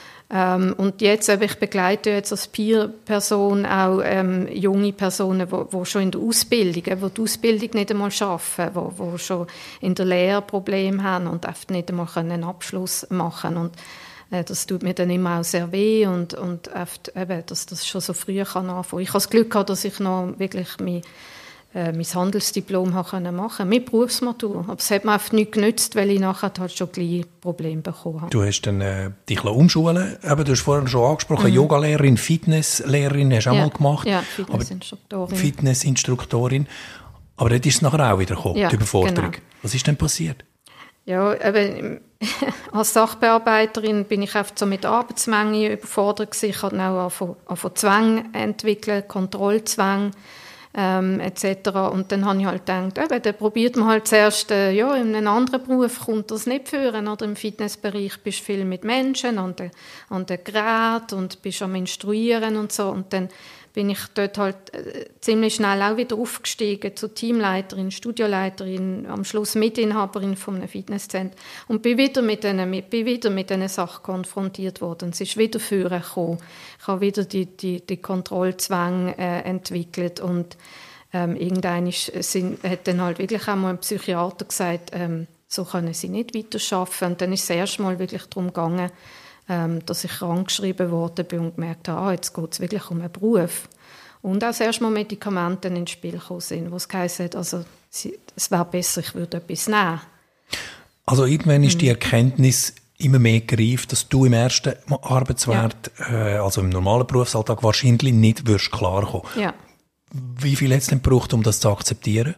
Ähm, und jetzt, ich begleite jetzt als Peer-Person auch ähm, junge Personen, die schon in der Ausbildung, die die Ausbildung nicht einmal schaffen, die schon in der Lehre Probleme haben und oft nicht einmal einen Abschluss machen können. Und äh, das tut mir dann immer auch sehr weh und, und oft, eben, dass das schon so früh kann anfangen. Ich habe das Glück gehabt, dass ich noch wirklich mein, äh, mein Handelsdiplom machen konnte, mit Berufsmatur. Aber es hat mir oft nichts genützt, weil ich nachher halt schon gleich Probleme bekommen habe. Du hast dann äh, dich umschulen lassen. Du hast vorhin schon angesprochen, mhm. Yogalehrerin, Fitnesslehrerin hast du ja. auch mal gemacht. Ja, Fitnessinstruktorin. Fitnessinstruktorin. Aber dort ist es nachher auch wieder gekommen, ja, die Überforderung. Genau. Was ist denn passiert? Ja, eben, als Sachbearbeiterin bin ich oft so mit Arbeitsmenge überfordert gewesen. Ich hatte auch von Zwänge entwickelt, Kontrollzwänge ähm, et cetera. Und dann habe ich halt gedacht, eben, dann probiert man halt zuerst, äh, ja, in einem anderen Beruf kommt das nicht führen. Oder im Fitnessbereich bist du viel mit Menschen an den, an den Geräten und bist am Instruieren und so. Und dann bin ich dort halt äh, ziemlich schnell auch wieder aufgestiegen zur Teamleiterin, Studioleiterin, am Schluss Mitinhaberin von einem Fitnesszentrum und bin wieder mit diesen, mit, bin wieder mit diesen Sachen konfrontiert worden. Es ist wieder vorher gekommen. Ich habe wieder die, die, die Kontrollzwänge äh, entwickelt und ähm, irgendwann ist, sind, hat dann halt wirklich einmal ein Psychiater gesagt, ähm, so können sie nicht weiterarbeiten. Und dann ist es erst mal wirklich darum gegangen, Ähm, dass ich krankgeschrieben worden bin und gemerkt habe, ah, jetzt geht es wirklich um einen Beruf. Und auch erst mal Medikamente ins Spiel gekommen sind, wo es geheißen hat, also, es wäre besser, ich würde etwas nehmen. Also irgendwann ist die Erkenntnis immer mehr gereift, dass du im ersten Arbeitswert, ja. äh, also im normalen Berufsalltag, wahrscheinlich nicht wirst klarkommen. Ja. Wie viel hat es denn gebraucht, um das zu akzeptieren?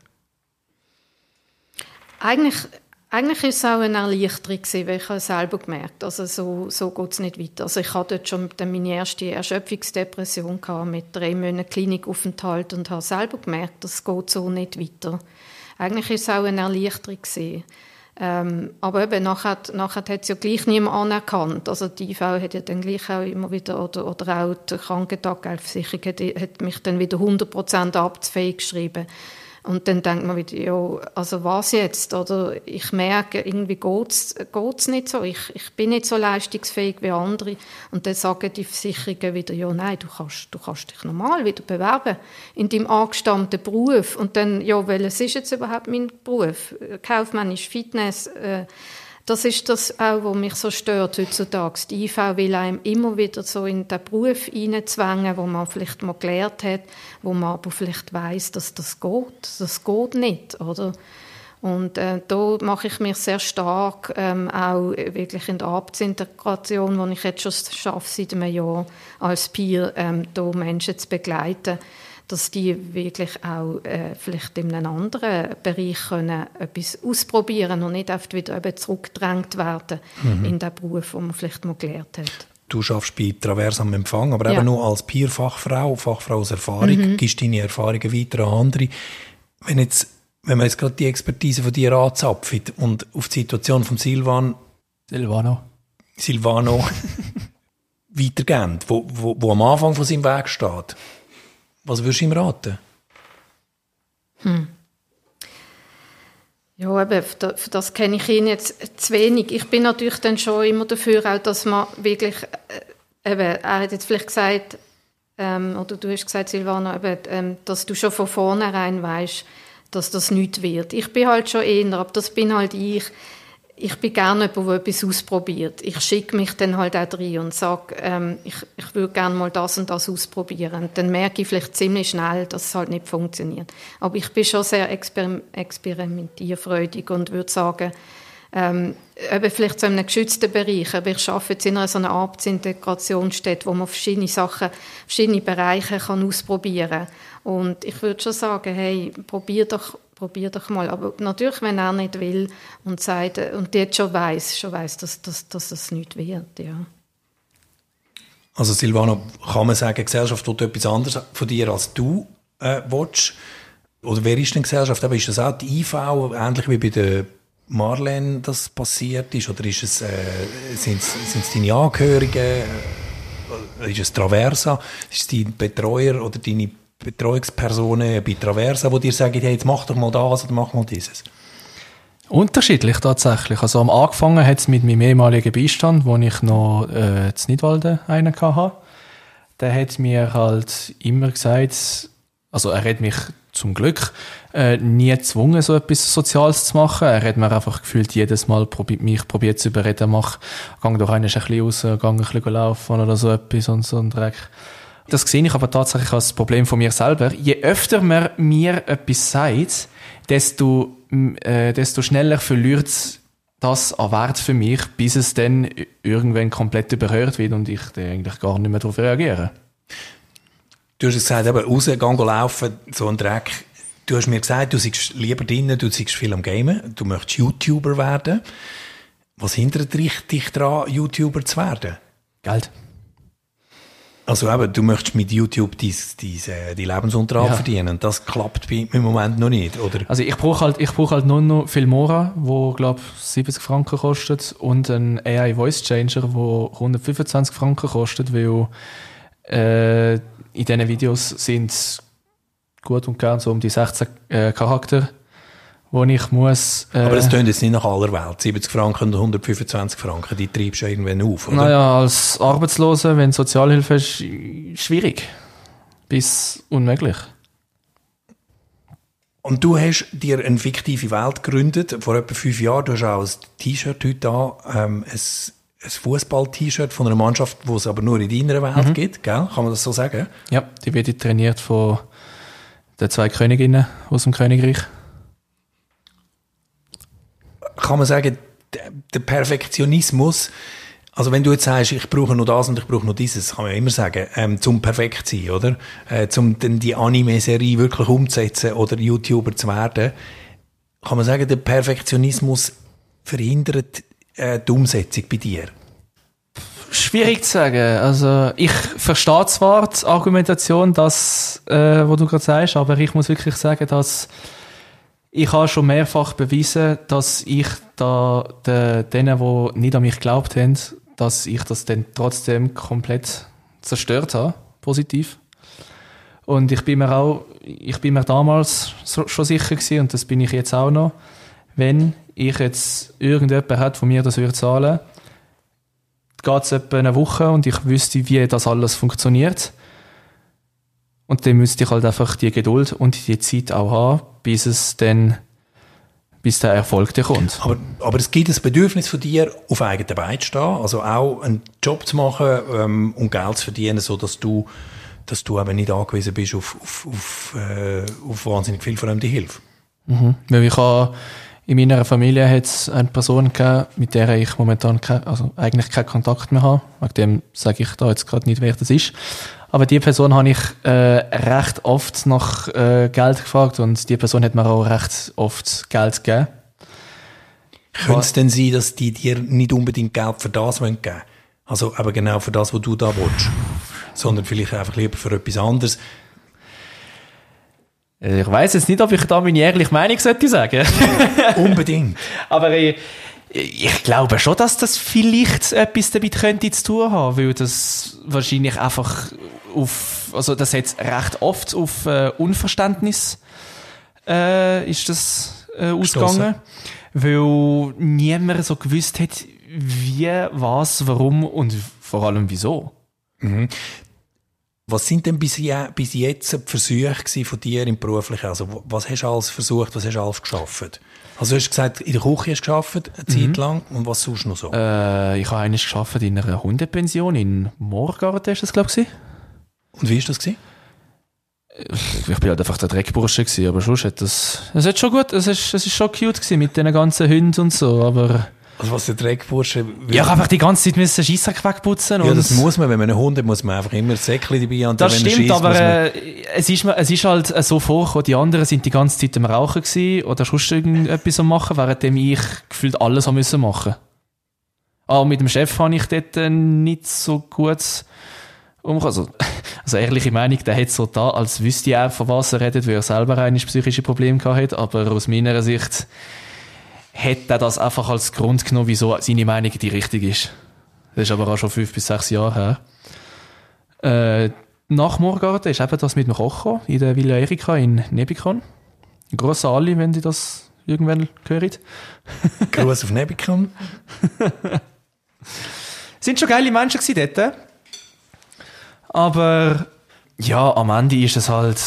Eigentlich... Eigentlich war es auch eine Erleichterung, weil ich es selber gemerkt habe. Also so, so geht es nicht weiter. Also ich hatte dort schon meine erste Erschöpfungsdepression mit drei Monaten Klinikaufenthalt und habe selber gemerkt, das geht so nicht weiter. Eigentlich war es auch eine Erleichterung. Ähm, aber eben, nachher, nachher hat es ja gleich niemand anerkannt. Also die I V hat ja dann gleich auch immer wieder, oder, oder auch die Krankentaggeldversicherung hat, hat mich dann wieder hundert Prozent abzufähig geschrieben. Und dann denkt man wieder, ja, also was jetzt? Oder ich merke, irgendwie geht es nicht so. Ich, ich bin nicht so leistungsfähig wie andere. Und dann sagen die Versicherungen wieder, ja, nein, du kannst, du kannst dich normal wieder bewerben in deinem angestammten Beruf. Und dann, ja, welches ist jetzt überhaupt mein Beruf? Kaufmännisch, Fitness, äh, das ist das auch, was mich so stört heutzutage. Die I V will einem immer wieder so in den Beruf hineinzwängen, wo man vielleicht mal gelernt hat, wo man aber vielleicht weiss, dass das geht. Das geht nicht, oder? Und äh, da mache ich mich sehr stark, ähm, auch wirklich in der Arbeitsintegration, wo ich jetzt schon schaffe, seit einem Jahr als Peer, ähm, da Menschen zu begleiten, dass die wirklich auch äh, vielleicht in einem anderen Bereich können etwas ausprobieren und nicht oft wieder eben zurückgedrängt werden mhm. in den Beruf, den man vielleicht mal gelernt hat. Du arbeitest bei Travers am Empfang, aber ja. eben nur als Peer-Fachfrau, Fachfrau aus Erfahrung, mhm. gibst deine Erfahrungen weiter an andere. Wenn, jetzt, wenn man jetzt gerade die Expertise von dir anzapft und auf die Situation von Silvan Silvano, Silvano weitergehen, wo, wo, wo am Anfang von seinem Weg steht, was würdest du ihm raten? Hm. Ja, eben, für das kenne ich ihn jetzt zu wenig. Ich bin natürlich dann schon immer dafür, auch, dass man wirklich, äh, eben, er hat jetzt vielleicht gesagt, ähm, oder du hast gesagt, Silvana, eben, ähm, dass du schon von vornherein weißt, dass das nichts wird. Ich bin halt schon eher, aber das bin halt ich. ich bin gerne jemand, der etwas ausprobiert. Ich schicke mich dann halt auch rein und sage, ähm, ich, ich würde gerne mal das und das ausprobieren. Und dann merke ich vielleicht ziemlich schnell, dass es halt nicht funktioniert. Aber ich bin schon sehr exper- experimentierfreudig und würde sagen, ähm, eben vielleicht so in einem geschützten Bereich, aber ich arbeite jetzt in einer so einer Arbeitsintegrationsstätte, wo man verschiedene Sachen, verschiedene Bereiche kann ausprobieren kann. Und ich würde schon sagen, hey, probier doch Probier doch mal. Aber natürlich, wenn er nicht will und sagt, und der schon weiss, schon weiss, dass, dass, dass es nicht wird, ja. Also Silvana, kann man sagen, die Gesellschaft will etwas anderes von dir, als du äh, willst? Oder wer ist denn die Gesellschaft? Aber ist das auch die I V, ähnlich wie bei der Marlene das passiert ist? Oder ist es, äh, sind es deine Angehörigen? Äh, ist es Traversa? Ist es dein Betreuer oder deine Betreuungspersonen bei Traversa, die dir sagen, hey, jetzt mach doch mal das oder mach mal dieses? Unterschiedlich tatsächlich. Also am Angefangen hat es mit meinem ehemaligen Beistand, wo ich noch äh, in Nidwalden einen hatte. Der hat mir halt immer gesagt, also er hat mich zum Glück äh, nie gezwungen, so etwas Soziales zu machen. Er hat mir einfach gefühlt, jedes Mal probiert, mich probiert zu überreden, mach, gang doch einmal ein bisschen raus, gang ein bisschen laufen oder so etwas und so ein Dreck. Das sehe ich aber tatsächlich als Problem von mir selber. Je öfter man mir etwas sagt, desto, äh, desto schneller verliert das an Wert für mich, bis es dann irgendwann komplett überhört wird und ich dann eigentlich gar nicht mehr darauf reagiere. Du hast gesagt, eben, raus, gehen laufen, so ein Dreck. Du hast mir gesagt, du seist lieber drinnen, du seist viel am Gamen, du möchtest YouTuber werden. Was hindert dich, dich daran, YouTuber zu werden? Geld. Also eben, du möchtest mit YouTube dies, dies, äh, die Lebensunterhalt ja. verdienen. Das klappt bei, im Moment noch nicht, oder? Also ich brauche halt, ich brauche halt nur noch Filmora, wo glaube siebzig Franken kostet, und ein A I Voice Changer, wo hundertfünfundzwanzig Franken kostet, weil äh, in diesen Videos sind gut und gern so um die sechzehn äh, Charaktere, wo ich muss... Äh, Aber das tönt jetzt nicht nach aller Welt. siebzig Franken und hundertfünfundzwanzig Franken, die treibst du irgendwann auf, oder? Naja, als Arbeitsloser, wenn Sozialhilfe ist, schwierig. Bis unmöglich. Und du hast dir eine fiktive Welt gegründet, vor etwa fünf Jahren. Du hast auch ein T-Shirt heute an, ähm, ein, ein Fußball-T-Shirt von einer Mannschaft, die es aber nur in deiner Welt mhm. gibt, gell? Kann man das so sagen? Ja, die wird trainiert von den zwei Königinnen aus dem Königreich. Kann man sagen, der Perfektionismus, also wenn du jetzt sagst, ich brauche noch das und ich brauche noch dieses, kann man ja immer sagen, ähm, zum perfekt zu sein, oder? Äh, zum dann die Anime-Serie wirklich umzusetzen oder YouTuber zu werden, kann man sagen, der Perfektionismus verhindert äh, die Umsetzung bei dir? Schwierig zu sagen. Also ich verstehe zwar die Argumentation, das, äh, was du gerade sagst, aber ich muss wirklich sagen, dass ich habe schon mehrfach bewiesen, dass ich da de, denen, die nicht an mich geglaubt haben, dass ich das dann trotzdem komplett zerstört habe, positiv. Und ich bin mir auch, ich bin mir damals so, schon sicher gewesen, und das bin ich jetzt auch noch, wenn ich jetzt irgendjemand hat, von mir das würde zahlen, geht es etwa eine Woche und ich wüsste, wie das alles funktioniert. Und dann müsste ich halt einfach die Geduld und die Zeit auch haben, bis es dann, bis der Erfolg dann kommt. Aber, aber es gibt ein Bedürfnis von dir, auf eigenen Beinen zu stehen, also auch einen Job zu machen ähm, und Geld zu verdienen, sodass du, dass du eben nicht angewiesen bist auf, auf, auf, äh, auf wahnsinnig viel fremde Hilfe. Mhm. Weil ich habe, in meiner Familie hat es eine Person gegeben, mit der ich momentan kein, also eigentlich keinen Kontakt mehr habe. Wegen dem sage ich da jetzt gerade nicht, wer das ist. Aber die Person habe ich äh, recht oft nach äh, Geld gefragt und die Person hat mir auch recht oft Geld gegeben. Könnte es denn sein, dass die dir nicht unbedingt Geld für das geben wollen? Also aber genau für das, was du da willst, sondern vielleicht einfach lieber für etwas anderes? Ich weiss jetzt nicht, ob ich da meine ehrliche Meinung sollte sagen. Unbedingt. Aber ich, ich glaube schon, dass das vielleicht etwas damit könnte zu tun haben, weil das wahrscheinlich einfach auf, also das hat recht oft auf äh, Unverständnis äh, ist das äh, ausgegangen, weil niemand so gewusst hat, wie, was, warum und vor allem wieso. Mhm. Was sind denn bis, je, bis jetzt die Versuche von dir im Beruflichen? Also, was hast du alles versucht, was hast du alles geschafft? Also, du hast gesagt, in der Küche hast du geschafft, eine Zeit lang. Und was sonst noch so? Äh, ich habe eines geschafft in einer Hundepension in Moorgarten, ist das, glaube ich. Und wie war das gewesen? Ich bin halt einfach der Dreckbursche gewesen, aber sonst hat das, es hat schon gut, es ist, es ist schon cute gewesen mit diesen ganzen Hunden und so, aber... Also was der Dreckbursche... Ja, ich habe einfach die ganze Zeit müssen Scheissdreck wegputzen. Ja, und das muss man, wenn man einen Hund hat, muss man einfach immer ein Säckchen dabei haben. Das wenn stimmt, scheisst, aber man... äh, es, ist, es ist halt äh, so vorgekommen, die anderen sind die ganze Zeit am Rauchen gewesen oder sonst irgendetwas am Machen, währenddem ich gefühlt alles haben müssen machen. Aber mit dem Chef habe ich dort äh, nicht so gut... Also, also ehrliche Meinung, der hat so da, als wüsste er, von was er redet, weil er selber ein psychisches Problem gehabt hat, aber aus meiner Sicht hat er das einfach als Grund genommen, wieso seine Meinung die richtige ist. Das ist aber auch schon fünf bis sechs Jahre her. Äh, nach Moorgarten ist eben das mit dem Kochen in der Villa Erika in Nebikon. Ein grosser Ali, wenn die das irgendwann hören. Gruß auf Nebikon. Sind schon geile Menschen gewesen dort. Aber ja, am Ende ist es halt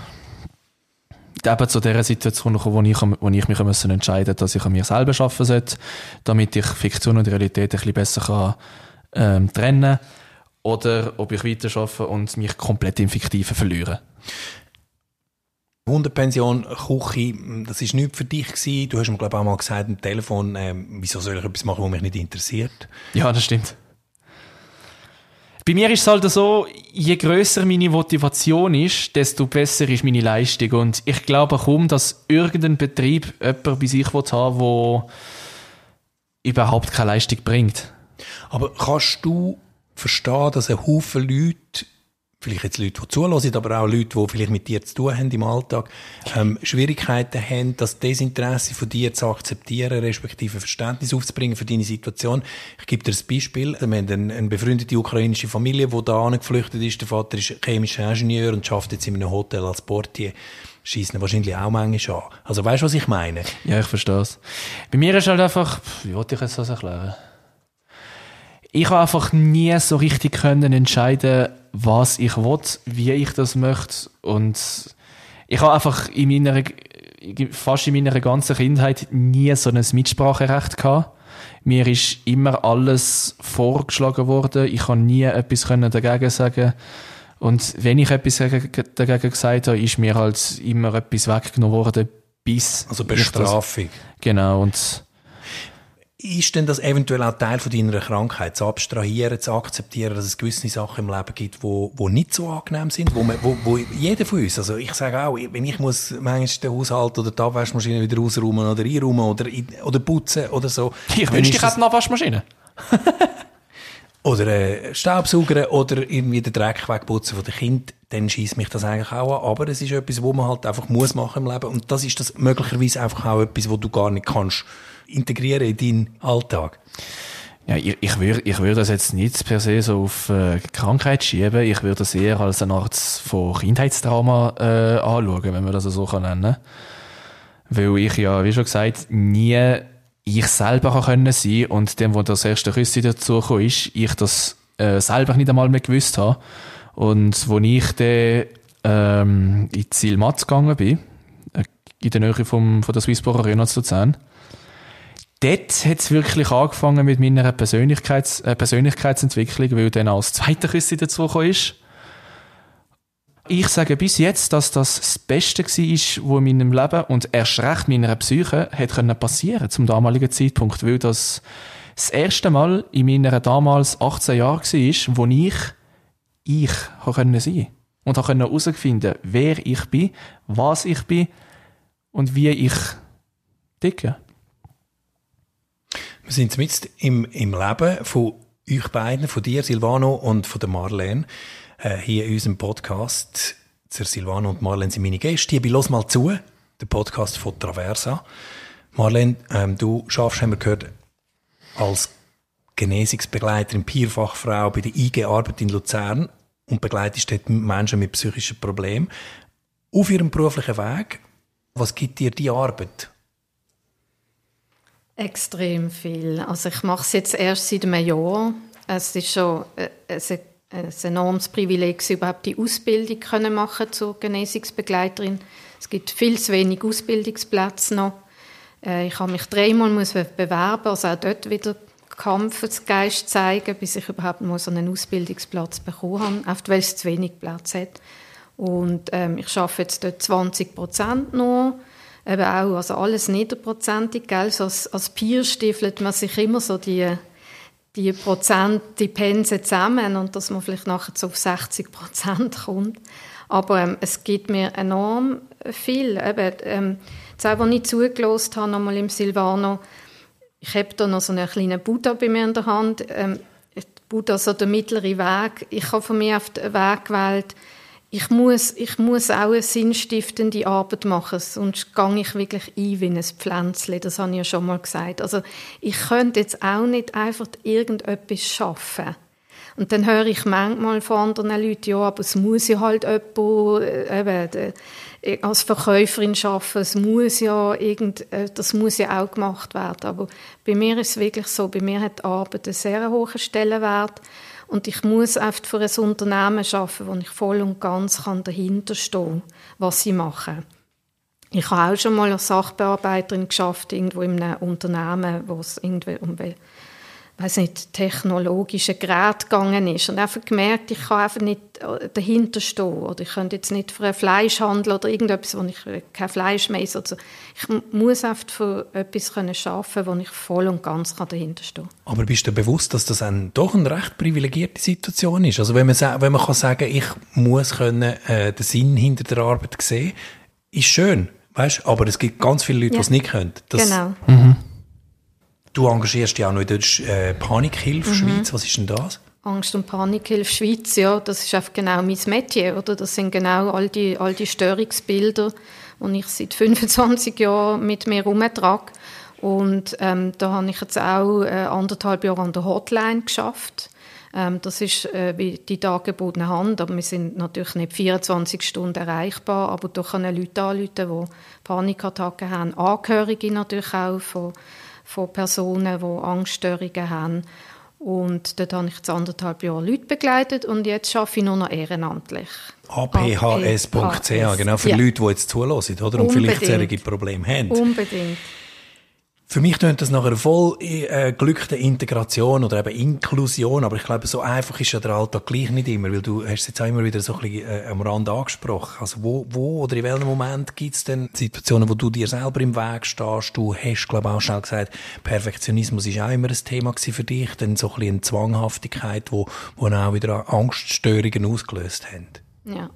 eben zu dieser Situation gekommen, wo ich, wo ich mich müssen entscheiden musste, dass ich an mir selber arbeiten sollte, damit ich Fiktion und Realität ein bisschen besser kann, ähm, trennen kann. Oder ob ich weiter arbeite und mich komplett im Fiktiven verliere. Hundepension, Küche, das war nichts für dich gewesen. Du hast mir, glaube ich, auch mal gesagt am Telefon, äh, wieso soll ich etwas machen, was mich nicht interessiert? Ja, das stimmt. Bei mir ist es halt so, je grösser meine Motivation ist, desto besser ist meine Leistung. Und ich glaube kaum, dass irgendein Betrieb jemanden bei sich haben will, der überhaupt keine Leistung bringt. Aber kannst du verstehen, dass ein Haufen Leute, vielleicht jetzt Leute, die zuhören, aber auch Leute, die vielleicht mit dir zu tun haben im Alltag, ähm, Schwierigkeiten haben, das Desinteresse von dir zu akzeptieren, respektive Verständnis aufzubringen für deine Situation. Ich gebe dir ein Beispiel. Wir haben eine, eine befreundete ukrainische Familie, die da geflüchtet ist. Der Vater ist chemischer Ingenieur und arbeitet jetzt in einem Hotel als Portier. Schießt ihn wahrscheinlich auch manchmal an. Also weißt du, was ich meine? Ja, ich verstehe es. Bei mir ist halt einfach, wie wollte ich jetzt das erklären? Ich habe einfach nie so richtig können entscheiden, was ich will, wie ich das möchte. Und ich habe einfach in meiner, fast in meiner ganzen Kindheit nie so ein Mitspracherecht gehabt. Mir ist immer alles vorgeschlagen worden. Ich kann nie etwas dagegen sagen. Und wenn ich etwas dagegen gesagt habe, ist mir halt immer etwas weggenommen worden, bis... Also Bestrafung. Das, genau, und... Ist denn das eventuell auch Teil von deiner Krankheit, zu abstrahieren, zu akzeptieren, dass es gewisse Sachen im Leben gibt, wo, wo nicht so angenehm sind, wo, man, wo, wo jeder von uns, also ich sage auch, wenn ich muss manchmal den Haushalt oder die Abwaschmaschine wieder ausräumen oder einräumen oder, oder putzen oder so. Ich wünschte, ich hätte eine Abwaschmaschine. Oder äh, Staubsaugern oder irgendwie den Dreck wegputzen von den Kindern, dann scheisst mich das eigentlich auch an. Aber es ist etwas, was man halt einfach muss machen im Leben. Und das ist das möglicherweise einfach auch etwas, was du gar nicht kannst integrieren in deinen Alltag. Ja, ich, ich würde ich würd das jetzt nicht per se so auf äh, Krankheit schieben. Ich würde das eher als eine Art von Kindheitstrauma äh, anschauen, wenn man das so nennen kann. Weil ich ja, wie schon gesagt, nie ich selber kann können sein und dem, wo das erste Küsschen dazu kam, ist, ich das äh, selber nicht einmal mehr gewusst habe. Und wo ich dann ähm, in Ziel Matz gegangen bin, äh, in der Nähe vom, von der Swissport Arena zu Luzern, dort hat es wirklich angefangen mit meiner Persönlichkeits, äh, Persönlichkeitsentwicklung, weil dann als zweiter Küsschen dazu gekommen ist. Ich sage bis jetzt, dass das das Beste war, was in meinem Leben und erst recht meiner Psyche hat passieren zum damaligen Zeitpunkt, weil das das erste Mal in meiner damals achtzehn Jahren war, wo ich ich sein konnte und herausfinden konnte, wer ich bin, was ich bin und wie ich ticke. Wir sind jetzt im, im Leben von euch beiden, von dir, Silvano, und von der Marlene. Äh, hier in unserem Podcast. Der Silvano und Marlene sind meine Gäste. Hier bei «Los mal zu», der Podcast von Traversa. Marlene, ähm, du schaffst, haben wir gehört, als Genesungsbegleiterin, Peerfachfrau bei der I G Arbeit in Luzern und begleitest dort Menschen mit psychischen Problemen. Auf ihrem beruflichen Weg, was gibt dir die Arbeit? Extrem viel. Also ich mache es jetzt erst seit einem Jahr. Es ist schon, es ein enormes Privileg, überhaupt die Ausbildung können machen zur Genesungsbegleiterin. Es gibt viel zu wenig Ausbildungsplätze noch. Äh, ich habe mich dreimal bewerben, also auch dort wieder Kampfesgeist zeigen, bis ich überhaupt mal so einen Ausbildungsplatz bekommen habe, weil es zu wenig Platz hat. Und ähm, ich arbeite jetzt dort zwanzig Prozent nur, eben auch, also alles niederprozentig, gell? So als, als Peer stiefelt man sich immer so die, die Prozent, die Pensen zusammen und dass man vielleicht nachher so auf sechzig Prozent kommt. Aber ähm, es gibt mir enorm viel. Eben, ähm, das auch, als ich zugelassen habe, nochmal im Silvano, ich habe da noch so einen kleinen Buddha bei mir in der Hand. Ähm, Buddha, so der mittlere Weg. Ich habe von mir auf den Weg gewählt, ich muss, ich muss auch eine sinnstiftende Arbeit machen, sonst gehe ich wirklich ein wie ein Pflänzchen. Das habe ich ja schon mal gesagt. Also ich könnte jetzt auch nicht einfach irgendetwas schaffen. Und dann höre ich manchmal von anderen Leuten, ja, aber es muss ja halt jemand äh, eben, äh, als Verkäuferin arbeiten, es muss ja irgend, äh, das muss ja auch gemacht werden. Aber bei mir ist es wirklich so, bei mir hat die Arbeit einen sehr hohen Stellenwert und ich muss oft für ein Unternehmen arbeiten, wo ich voll und ganz kann dahinter stehen, was sie machen. Ich habe auch schon mal als Sachbearbeiterin geschafft, irgendwo in einem Unternehmen, wo es irgendwie um weiß nicht, technologische Geräte gegangen ist und einfach gemerkt, ich kann einfach nicht dahinter stehen oder ich könnte jetzt nicht für einen Fleischhandel oder irgendetwas, wo ich kein Fleisch mehr esse. Also ich muss einfach für etwas arbeiten, wo ich voll und ganz dahinter stehen kann. Aber bist du dir bewusst, dass das ein, doch eine recht privilegierte Situation ist? Also wenn man, wenn man kann sagen, ich muss können, äh, den Sinn hinter der Arbeit sehen, ist schön, weißt? Aber es gibt ganz viele Leute, ja, die es nicht können. Das, genau. Mhm. Du engagierst dich auch noch in der äh, Panikhilfe mhm. Schweiz. Was ist denn das? Angst- und Panikhilfe Schweiz, ja, das ist einfach genau mein Metier, oder? Das sind genau all die, all die Störungsbilder, die ich seit fünfundzwanzig Jahren mit mir herumtrage. Und ähm, da habe ich jetzt auch äh, anderthalb Jahre an der Hotline geschafft. Ähm, das ist äh, wie die dargebotene Hand, aber wir sind natürlich nicht vierundzwanzig Stunden erreichbar, aber da können Leute anrufen, die Panikattacken haben. Angehörige natürlich auch von von Personen, die Angststörungen haben. Und dort habe ich jetzt anderthalb Jahre Leute begleitet und jetzt arbeite ich nur noch ehrenamtlich. a p h s punkt c h, genau, für ja. Leute, die jetzt zulassen, oder? Und Unbedingt. vielleicht solche Probleme haben. Unbedingt. Für mich klingt das nach einer voll äh, glücklichen Integration oder eben Inklusion, aber ich glaube, so einfach ist ja der Alltag gleich nicht immer, weil du hast es jetzt auch immer wieder so ein bisschen äh, am Rand angesprochen. Also wo, wo oder in welchem Moment gibt es denn Situationen, wo du dir selber im Weg stehst? Du hast, glaube ich, auch schnell gesagt, Perfektionismus ist auch immer ein Thema gewesen für dich, dann so ein bisschen eine Zwanghaftigkeit, wo, wo auch wieder Angststörungen ausgelöst haben. Ja.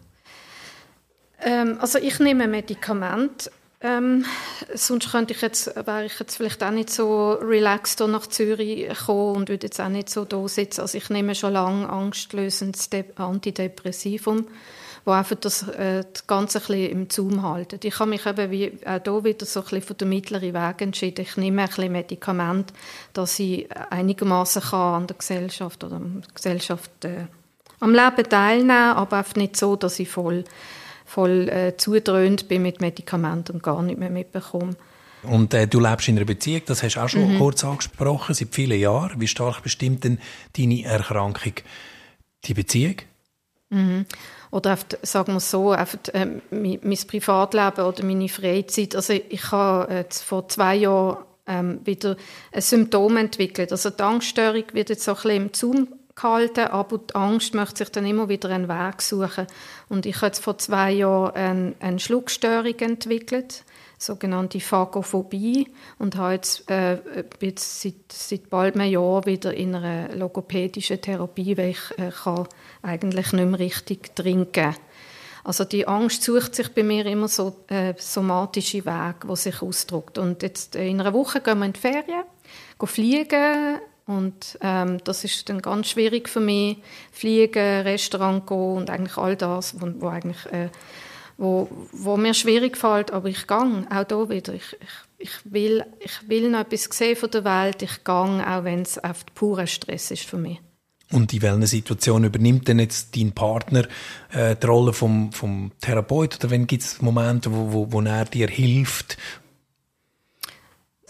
Ähm, also ich nehme Medikamente. Ähm, sonst könnte ich jetzt, wäre ich jetzt vielleicht auch nicht so relaxed nach Zürich gekommen und würde jetzt auch nicht so da sitzen. Also ich nehme schon lange angstlösendes Antidepressivum, wo einfach das, äh, das Ganze ein bisschen im Zaum halten. Ich habe mich eben wie, auch hier wieder so ein bisschen für den mittleren Weg entschieden. Ich nehme ein bisschen Medikamente, dass ich einigermaßen an der Gesellschaft oder an der Gesellschaft äh, am Leben teilnehmen kann, aber einfach nicht so, dass ich voll voll äh, zudröhnt bin mit Medikamenten und gar nicht mehr mitbekomme. Und äh, du lebst in einer Beziehung, das hast du auch schon mhm. kurz angesprochen, seit vielen Jahren. Wie stark bestimmt denn deine Erkrankung die Beziehung? Mhm. Oder oft, sagen wir so, einfach, äh, mein, mein Privatleben oder meine Freizeit. Also ich habe äh, vor zwei Jahren ähm, wieder ein Symptom entwickelt. Also die Angststörung wird jetzt so ein bisschen im Zaum gehalten, aber die Angst möchte sich dann immer wieder einen Weg suchen. Und ich habe jetzt vor zwei Jahren eine, eine Schluckstörung entwickelt, sogenannte Phagophobie, und habe jetzt, äh, jetzt seit, seit bald einem Jahr wieder in einer logopädischen Therapie, weil ich äh, kann eigentlich nicht mehr richtig trinken. Also die Angst sucht sich bei mir immer so äh, somatische Wege, die sich ausdrückt. Und jetzt äh, in einer Woche gehen wir in die Ferien, gehen fliegen. Und ähm, das ist dann ganz schwierig für mich, fliegen, Restaurant gehen und eigentlich all das, wo, wo, eigentlich, äh, wo, wo mir schwierig fällt. Aber ich gehe auch hier wieder. Ich, ich, ich, will, ich will noch etwas sehen von der Welt. Ich gehe, auch wenn es oft purer Stress ist für mich. Und in welcher Situation übernimmt denn jetzt dein Partner äh, die Rolle vom, vom Therapeut? Oder wenn gibt es Momente, wo, wo, wo er dir hilft?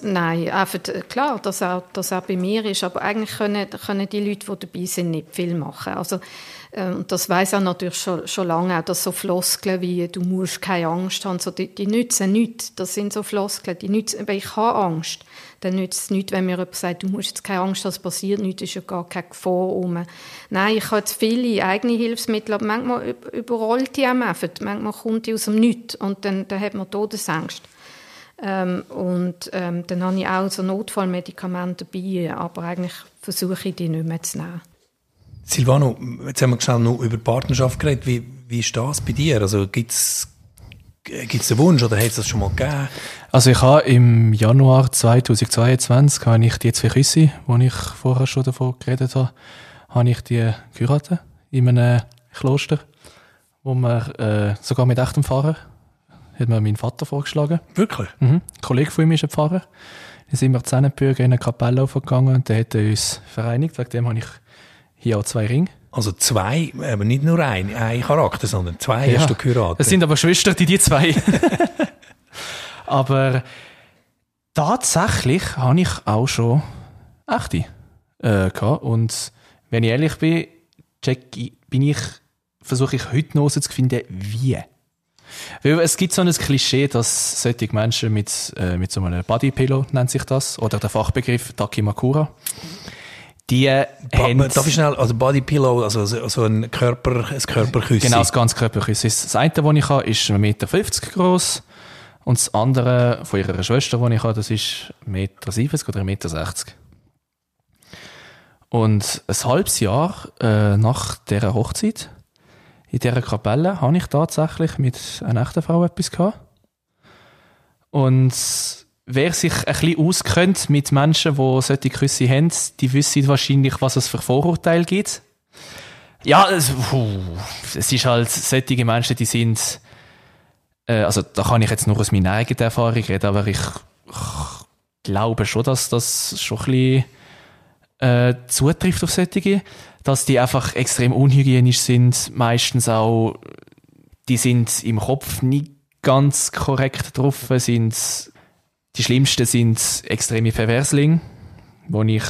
Nein, einfach, klar, dass auch, dass auch bei mir ist, aber eigentlich können, können die Leute, die dabei sind, nicht viel machen. Also, ähm, das weiss auch natürlich schon, schon lange, auch, dass so Floskeln wie «du musst keine Angst haben», so, die, die nützen nichts. Das sind so Floskeln, die nützen, aber ich habe Angst. Dann nützt es nichts, wenn mir jemand sagt, du musst jetzt keine Angst haben, es passiert nichts, ist ja gar keine Gefahr rum. Nein, ich habe jetzt viele eigene Hilfsmittel, aber manchmal überrollt die einem einfach. Manchmal kommt die aus dem Nichts und dann, dann hat man Todesangst. Ähm, und ähm, dann habe ich auch so Notfallmedikamente dabei, aber eigentlich versuche ich die nicht mehr zu nehmen. Silvano, jetzt haben wir schnell noch über Partnerschaft geredet. Wie, wie ist das bei dir? Also gibt es einen Wunsch oder hat es das schon mal gegeben? Also ich habe im Januar zweitausendzweiundzwanzig habe ich die zwei Küsse, die ich vorher schon davon geredet habe, habe ich die geheiratet in einem Kloster, wo man äh, sogar mit echtem Pfarrer hat mir mein Vater vorgeschlagen. Wirklich? Mhm. Ein Kollege von ihm ist ein Pfarrer. Dann sind wir zusammengebürgert in eine Kapelle aufgegangen und der hat uns vereinigt. Wegen dem habe ich hier auch zwei Ringe. Also zwei, aber nicht nur ein, ein Charakter, sondern zwei ja, hast du geheiratet. Es sind aber Schwestern, die die zwei. Aber tatsächlich habe ich auch schon echte äh, gehabt. Und wenn ich ehrlich bin, check, bin ich, versuche ich heute noch herauszufinden, wie. Weil es gibt so ein Klischee, dass solche Menschen mit, äh, mit so einem Bodypillow, nennt sich das, oder der Fachbegriff Dakimakura, die äh, ba- haben... Darf ich schnell, also Bodypillow, also so ein Körper, ein Körperküsse. Genau, das ganze Körperküsse. Das eine, das ich habe, ist eins Komma fünfzig Meter gross und das andere von ihrer Schwester, das ich habe, das ist eins Komma siebzig Meter oder eins Komma sechzig Meter. Und ein halbes Jahr äh, nach dieser Hochzeit in dieser Kapelle habe ich tatsächlich mit einer echten Frau etwas gehabt. Und wer sich ein bisschen auskennt mit Menschen, die solche Küsse haben, die wissen wahrscheinlich, was es für Vorurteile gibt. Ja, es, puh, es ist halt, solche Menschen, die sind, äh, also da kann ich jetzt nur aus meiner eigenen Erfahrung reden, aber ich, ich glaube schon, dass das schon ein bisschen äh, zutrifft auf solche, dass die einfach extrem unhygienisch sind, meistens auch, die sind im Kopf nicht ganz korrekt drauf, sind, die schlimmsten sind extreme Perverslinge, wo ich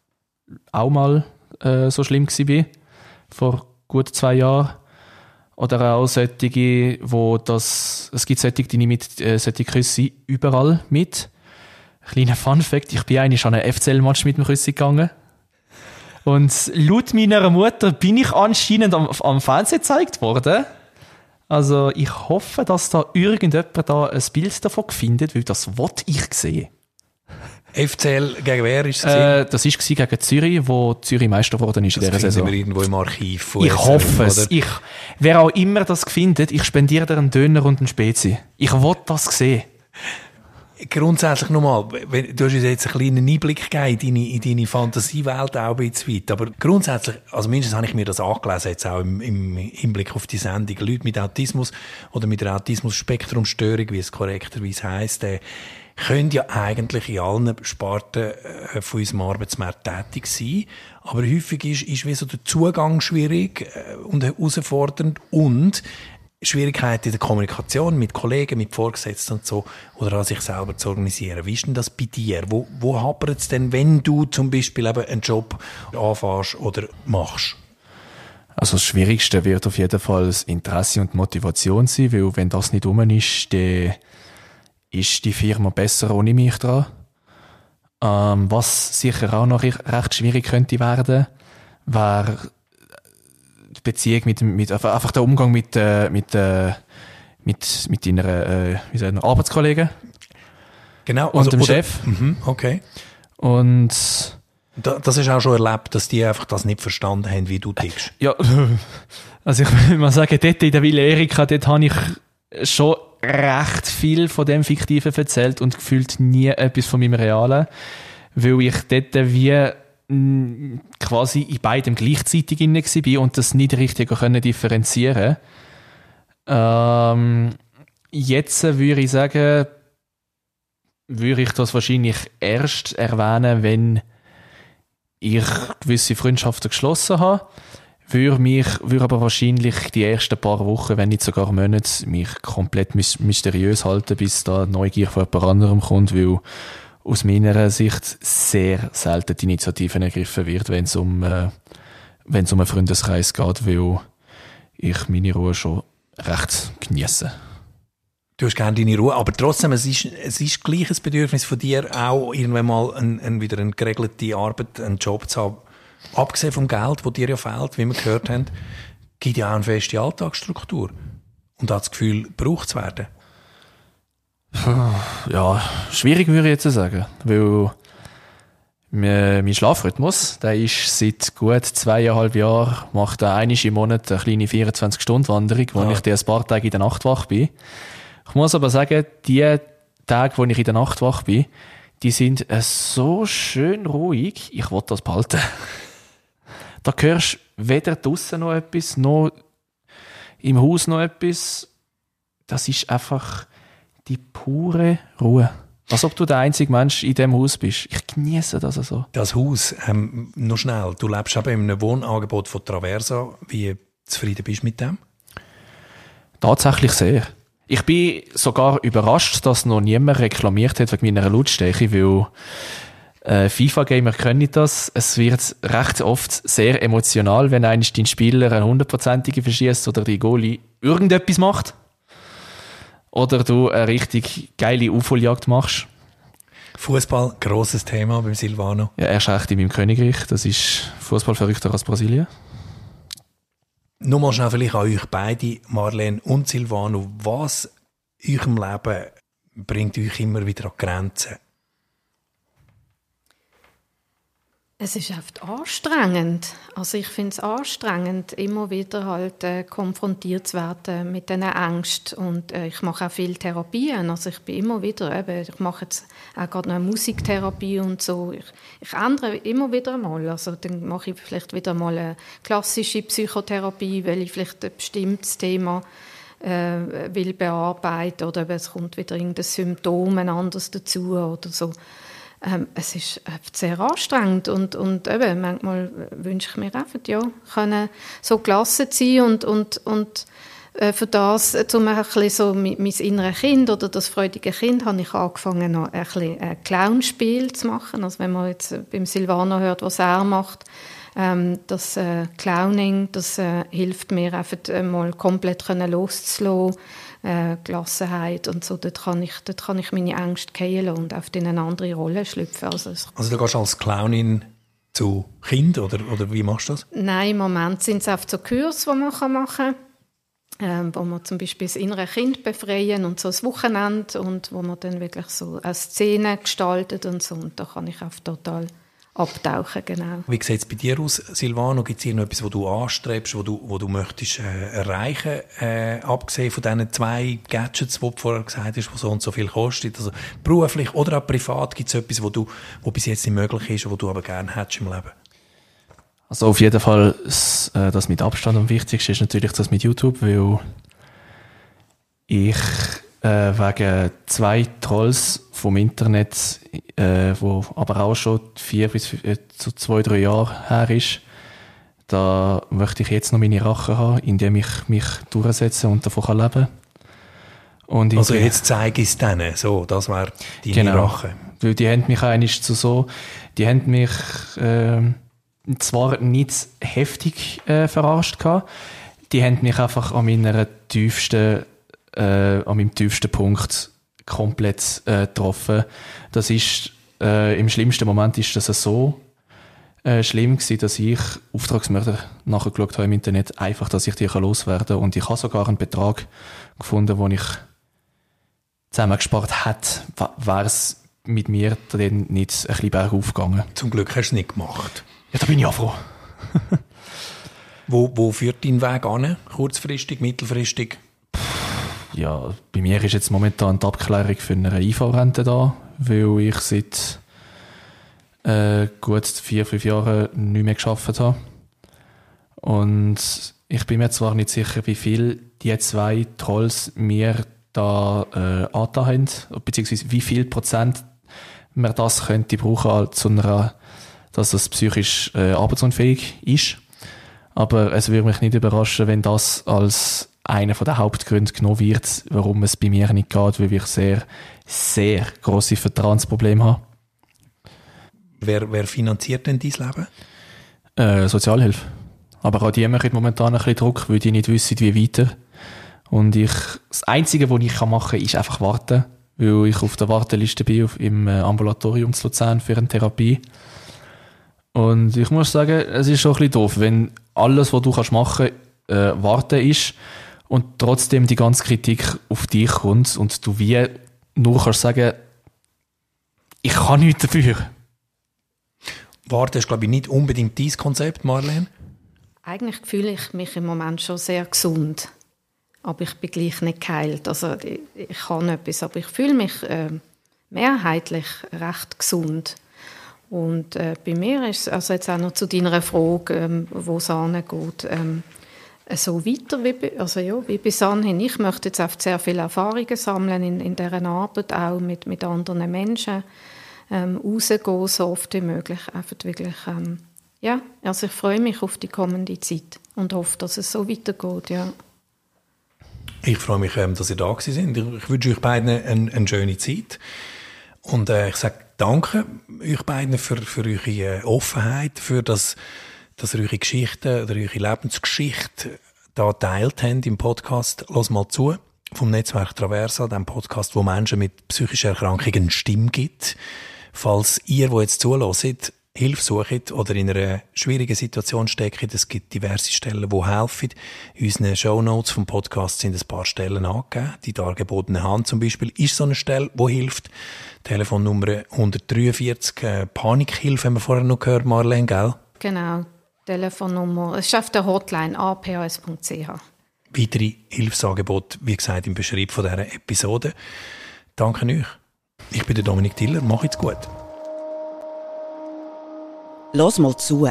auch mal äh, so schlimm war, vor gut zwei Jahren. Oder auch solche, wo das, es gibt solche, die nehmen mit, äh, solche Küsse überall mit. Kleiner Funfact, ich bin eigentlich an einen F C L-Match mit dem Küsse gegangen. Und laut meiner Mutter bin ich anscheinend am, am Fernsehen gezeigt worden. Also ich hoffe, dass da irgendjemand da ein Bild davon findet, weil das wollte ich sehen. F C L gegen wer ist es? Äh, das war gegen Zürich, wo Zürich Meister geworden ist in dieser Saison. Wir irgendwo im Archiv von Ich S R F, hoffe es. Ich, wer auch immer das findet, ich spendiere dir einen Döner und einen Spezi. Ich will das sehen. Grundsätzlich nochmal, du hast uns jetzt einen kleinen Einblick gegeben in deine, in deine Fantasiewelt auch ein bisschen weit, aber grundsätzlich, also mindestens habe ich mir das angelesen, jetzt auch im, im Hinblick auf die Sendung, Leute mit Autismus oder mit einer Autismus-Spektrum-Störung, wie es korrekterweise heisst, äh, können ja eigentlich in allen Sparten äh, von unserem Arbeitsmarkt tätig sein, aber häufig ist, ist wie so der Zugang schwierig äh, und herausfordernd und Schwierigkeiten in der Kommunikation mit Kollegen, mit Vorgesetzten und so, oder an sich selber zu organisieren. Wie ist denn das bei dir? Wo, wo hapert es denn, wenn du zum Beispiel eben einen Job anfängst oder machst? Also das Schwierigste wird auf jeden Fall das Interesse und die Motivation sein, weil wenn das nicht rum ist, dann ist die Firma besser ohne mich dran. Ähm, was sicher auch noch recht schwierig könnte werden, wäre die Beziehung mit, mit einfach der Umgang mit äh, mit äh, mit mit deiner äh, wie sagen wir, Arbeitskollegen. Genau, und also, dem oder, Chef. Mhm, okay. Und da, das ist auch schon erlebt, dass die einfach das nicht verstanden haben, wie du tickst. Ja, also ich will mal sagen, dort in der Villa Erika, dort habe ich schon recht viel von dem Fiktiven erzählt und gefühlt nie etwas von meinem Realen, weil ich dort wie quasi in beidem gleichzeitig inne war und das nicht richtig können differenzieren. Ähm, jetzt würde ich sagen, würde ich das wahrscheinlich erst erwähnen, wenn ich gewisse Freundschaften geschlossen habe. Würde mich, würde aber wahrscheinlich die ersten paar Wochen, wenn nicht sogar Monate, mich komplett mysteriös halten, bis da Neugier von jemand anderem kommt, weil aus meiner Sicht sehr selten die Initiativen ergriffen wird, wenn es um, äh, wenn es um einen Freundeskreis geht, weil ich meine Ruhe schon recht genieße. Du hast gerne deine Ruhe, aber trotzdem, es ist, es ist gleich ein Bedürfnis von dir, auch irgendwann mal ein, ein, wieder eine geregelte Arbeit, einen Job zu haben. Abgesehen vom Geld, das dir ja fehlt, wie wir gehört haben, gibt ja auch eine feste Alltagsstruktur. Und hat das Gefühl, gebraucht zu werden. Ja, schwierig würde ich jetzt sagen, weil mein Schlafrhythmus, der ist seit gut zweieinhalb Jahren, macht er einmal im Monat eine kleine vierundzwanzig-Stunden-Wanderung, wo ah. ich dann ein paar Tage in der Nacht wach bin. Ich muss aber sagen, die Tage, wo ich in der Nacht wach bin, die sind so schön ruhig, ich will das behalten. Da hörst du weder draussen noch etwas, noch im Haus noch etwas. Das ist einfach die pure Ruhe. Als ob du der einzige Mensch in diesem Haus bist. Ich genieße das so. Das Haus, ähm, noch schnell, du lebst eben in einem Wohnangebot von Traversa. Wie zufrieden bist du mit dem? Tatsächlich sehr. Ich bin sogar überrascht, dass noch niemand reklamiert hat wegen meiner Lautstärke, weil äh, FIFA-Gamer können das. Es wird recht oft sehr emotional, wenn einmal dein Spieler einen hundertprozentigen verschießt oder die Goalie irgendetwas macht. Oder du eine richtig geile Aufholjagd machst. Fußball, grosses Thema beim Silvano. Ja, er ist echt in meinem Königreich. Das ist Fußball verrückter als Brasilien. Nur mal schnell vielleicht an euch beide, Marlene und Silvano. Was in eurem Leben bringt euch immer wieder an Grenzen? Es ist oft anstrengend. Also ich finde es anstrengend, immer wieder halt äh, konfrontiert zu werden mit diesen Ängsten. Und äh, ich mache auch viel Therapien. Also ich bin immer wieder, eben, ich mache jetzt auch gerade noch eine Musiktherapie und so. Ich, ich ändere immer wieder mal. Also dann mache ich vielleicht wieder mal eine klassische Psychotherapie, weil ich vielleicht ein bestimmtes Thema äh, will bearbeiten oder es kommt wieder irgendein Symptom anderes dazu oder so. Ähm, es ist sehr anstrengend und, und eben, manchmal wünsche ich mir einfach, ja, können so gelassen sein und, und, und äh, für das, um ein bisschen so mein, mein inneres Kind oder das freudige Kind, habe ich angefangen, noch ein bisschen ein Clownspiel zu machen. Also wenn man jetzt beim Silvano hört, was er macht, ähm, das äh, Clowning, das äh, hilft mir einfach äh, mal komplett loszulassen. Äh, Gelassenheit und so, dort kann ich, dort kann ich meine Ängste fallen und auf in eine andere Rolle schlüpfen. Also, also du gehst als Clownin zu Kind oder, oder wie machst du das? Nein, im Moment sind es oft so Kurse, die man machen kann, ähm, wo man zum Beispiel das innere Kind befreien und so ein Wochenende und wo man dann wirklich so eine Szene gestaltet und so, und da kann ich auch total abtauchen, genau. Wie sieht es bei dir aus, Silvano? Gibt es irgendetwas, was du anstrebst, was du, was du möchtest äh, erreichen, äh, abgesehen von diesen zwei Gadgets, die du vorher gesagt hast, die so und so viel kosten? Also beruflich oder auch privat, gibt es etwas, was, du, was bis jetzt nicht möglich ist, was du aber gerne hättest im Leben? Also auf jeden Fall, das, äh, das mit Abstand am wichtigsten ist natürlich das mit YouTube, weil ich äh, wegen zwei Trolls vom Internet, äh, wo aber auch schon vier bis äh, zu zwei, drei Jahre her ist, da möchte ich jetzt noch meine Rache haben, indem ich mich durchsetze und davon kann leben. Und also jetzt zeige ich es denen, so, das wäre deine genau, Rache. Weil die haben mich eigentlich zu so, die haben mich äh, zwar nicht heftig äh, verarscht gehabt, die haben mich einfach an meiner tiefsten Äh, an meinem tiefsten Punkt komplett äh, getroffen. Das ist, äh, im schlimmsten Moment ist das so äh, schlimm gewesen, dass ich Auftragsmörder nachgeschaut habe im Internet, einfach, dass ich die loswerden kann. Und ich habe sogar einen Betrag gefunden, den ich zusammengespart hätte, wäre es mit mir dann nicht ein bisschen bergauf gegangen. Zum Glück hast du es nicht gemacht. Ja, da bin ich auch froh. wo, wo führt dein Weg an? Kurzfristig, mittelfristig? Ja, bei mir ist jetzt momentan die Abklärung für eine I V-Rente da, weil ich seit äh, gut vier, fünf Jahren nicht mehr gearbeitet habe. Und ich bin mir zwar nicht sicher, wie viel die zwei Trolls mir da äh, angetan haben, beziehungsweise wie viel Prozent man das könnte brauchen, zu einer, dass das psychisch äh, arbeitsunfähig ist. Aber es würde mich nicht überraschen, wenn das als einer der Hauptgründe genommen wird, warum es bei mir nicht geht, weil ich sehr, sehr grosse Vertrauensprobleme habe. Wer, wer finanziert denn dein Leben? Äh, Sozialhilfe. Aber auch die machen momentan ein bisschen Druck, weil die nicht wissen, wie weiter. Und ich, das Einzige, was ich machen kann, ist einfach warten, weil ich auf der Warteliste bin auf, im Ambulatorium zu Luzern für eine Therapie. Und ich muss sagen, es ist schon ein bisschen doof, wenn alles, was du machen kannst, äh, warten ist und trotzdem die ganze Kritik auf dich kommt und du wie nur kannst sagen, ich kann nichts dafür. Warten ist, glaube ich, nicht unbedingt dein Konzept, Marlene. Eigentlich fühle ich mich im Moment schon sehr gesund. Aber ich bin gleich nicht geheilt. Also ich, ich kann etwas, aber ich fühle mich äh, mehrheitlich recht gesund. Und äh, bei mir ist es, also jetzt auch noch zu deiner Frage, ähm, wo es angeht, ähm, so weiter wie, also ja, wie bis anhin. Ich möchte jetzt auch sehr viele Erfahrungen sammeln in, in dieser Arbeit, auch mit, mit anderen Menschen, ähm, rausgehen, so oft wie möglich. Einfach wirklich, ähm, ja, also ich freue mich auf die kommende Zeit und hoffe, dass es so weitergeht, ja. Ich freue mich, dass ihr da gewesen seid. Ich wünsche euch beiden eine, eine schöne Zeit. Und äh, ich sage danke euch beiden für, für eure Offenheit, für das, dass ihr eure Geschichte oder eure Lebensgeschichte da geteilt habt im Podcast. Lass mal zu, vom Netzwerk Traversa, dem Podcast, wo Menschen mit psychischen Erkrankungen eine Stimme gibt. Falls ihr, die jetzt zuhört, Hilfe sucht oder in einer schwierigen Situation steckt, es gibt diverse Stellen, die helfen. In unseren Shownotes vom Podcast sind ein paar Stellen angegeben. Die dargebotene Hand zum Beispiel ist so eine Stelle, die hilft. Telefonnummer hundertdreiundvierzig, äh, Panikhilfe, haben wir vorher noch gehört, Marlene, gell? Genau, Telefonnummer, es ist auf der Hotline a p h s punkt c h. Weitere Hilfsangebote, wie gesagt, im Beschreib von dieser Episode. Danke euch. Ich bin der Dominik Tiller, macht's gut. Lass mal zu.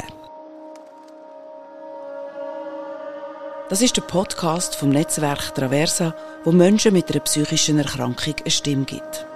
Das ist der Podcast vom Netzwerk Traversa, wo Menschen mit einer psychischen Erkrankung eine Stimme gibt.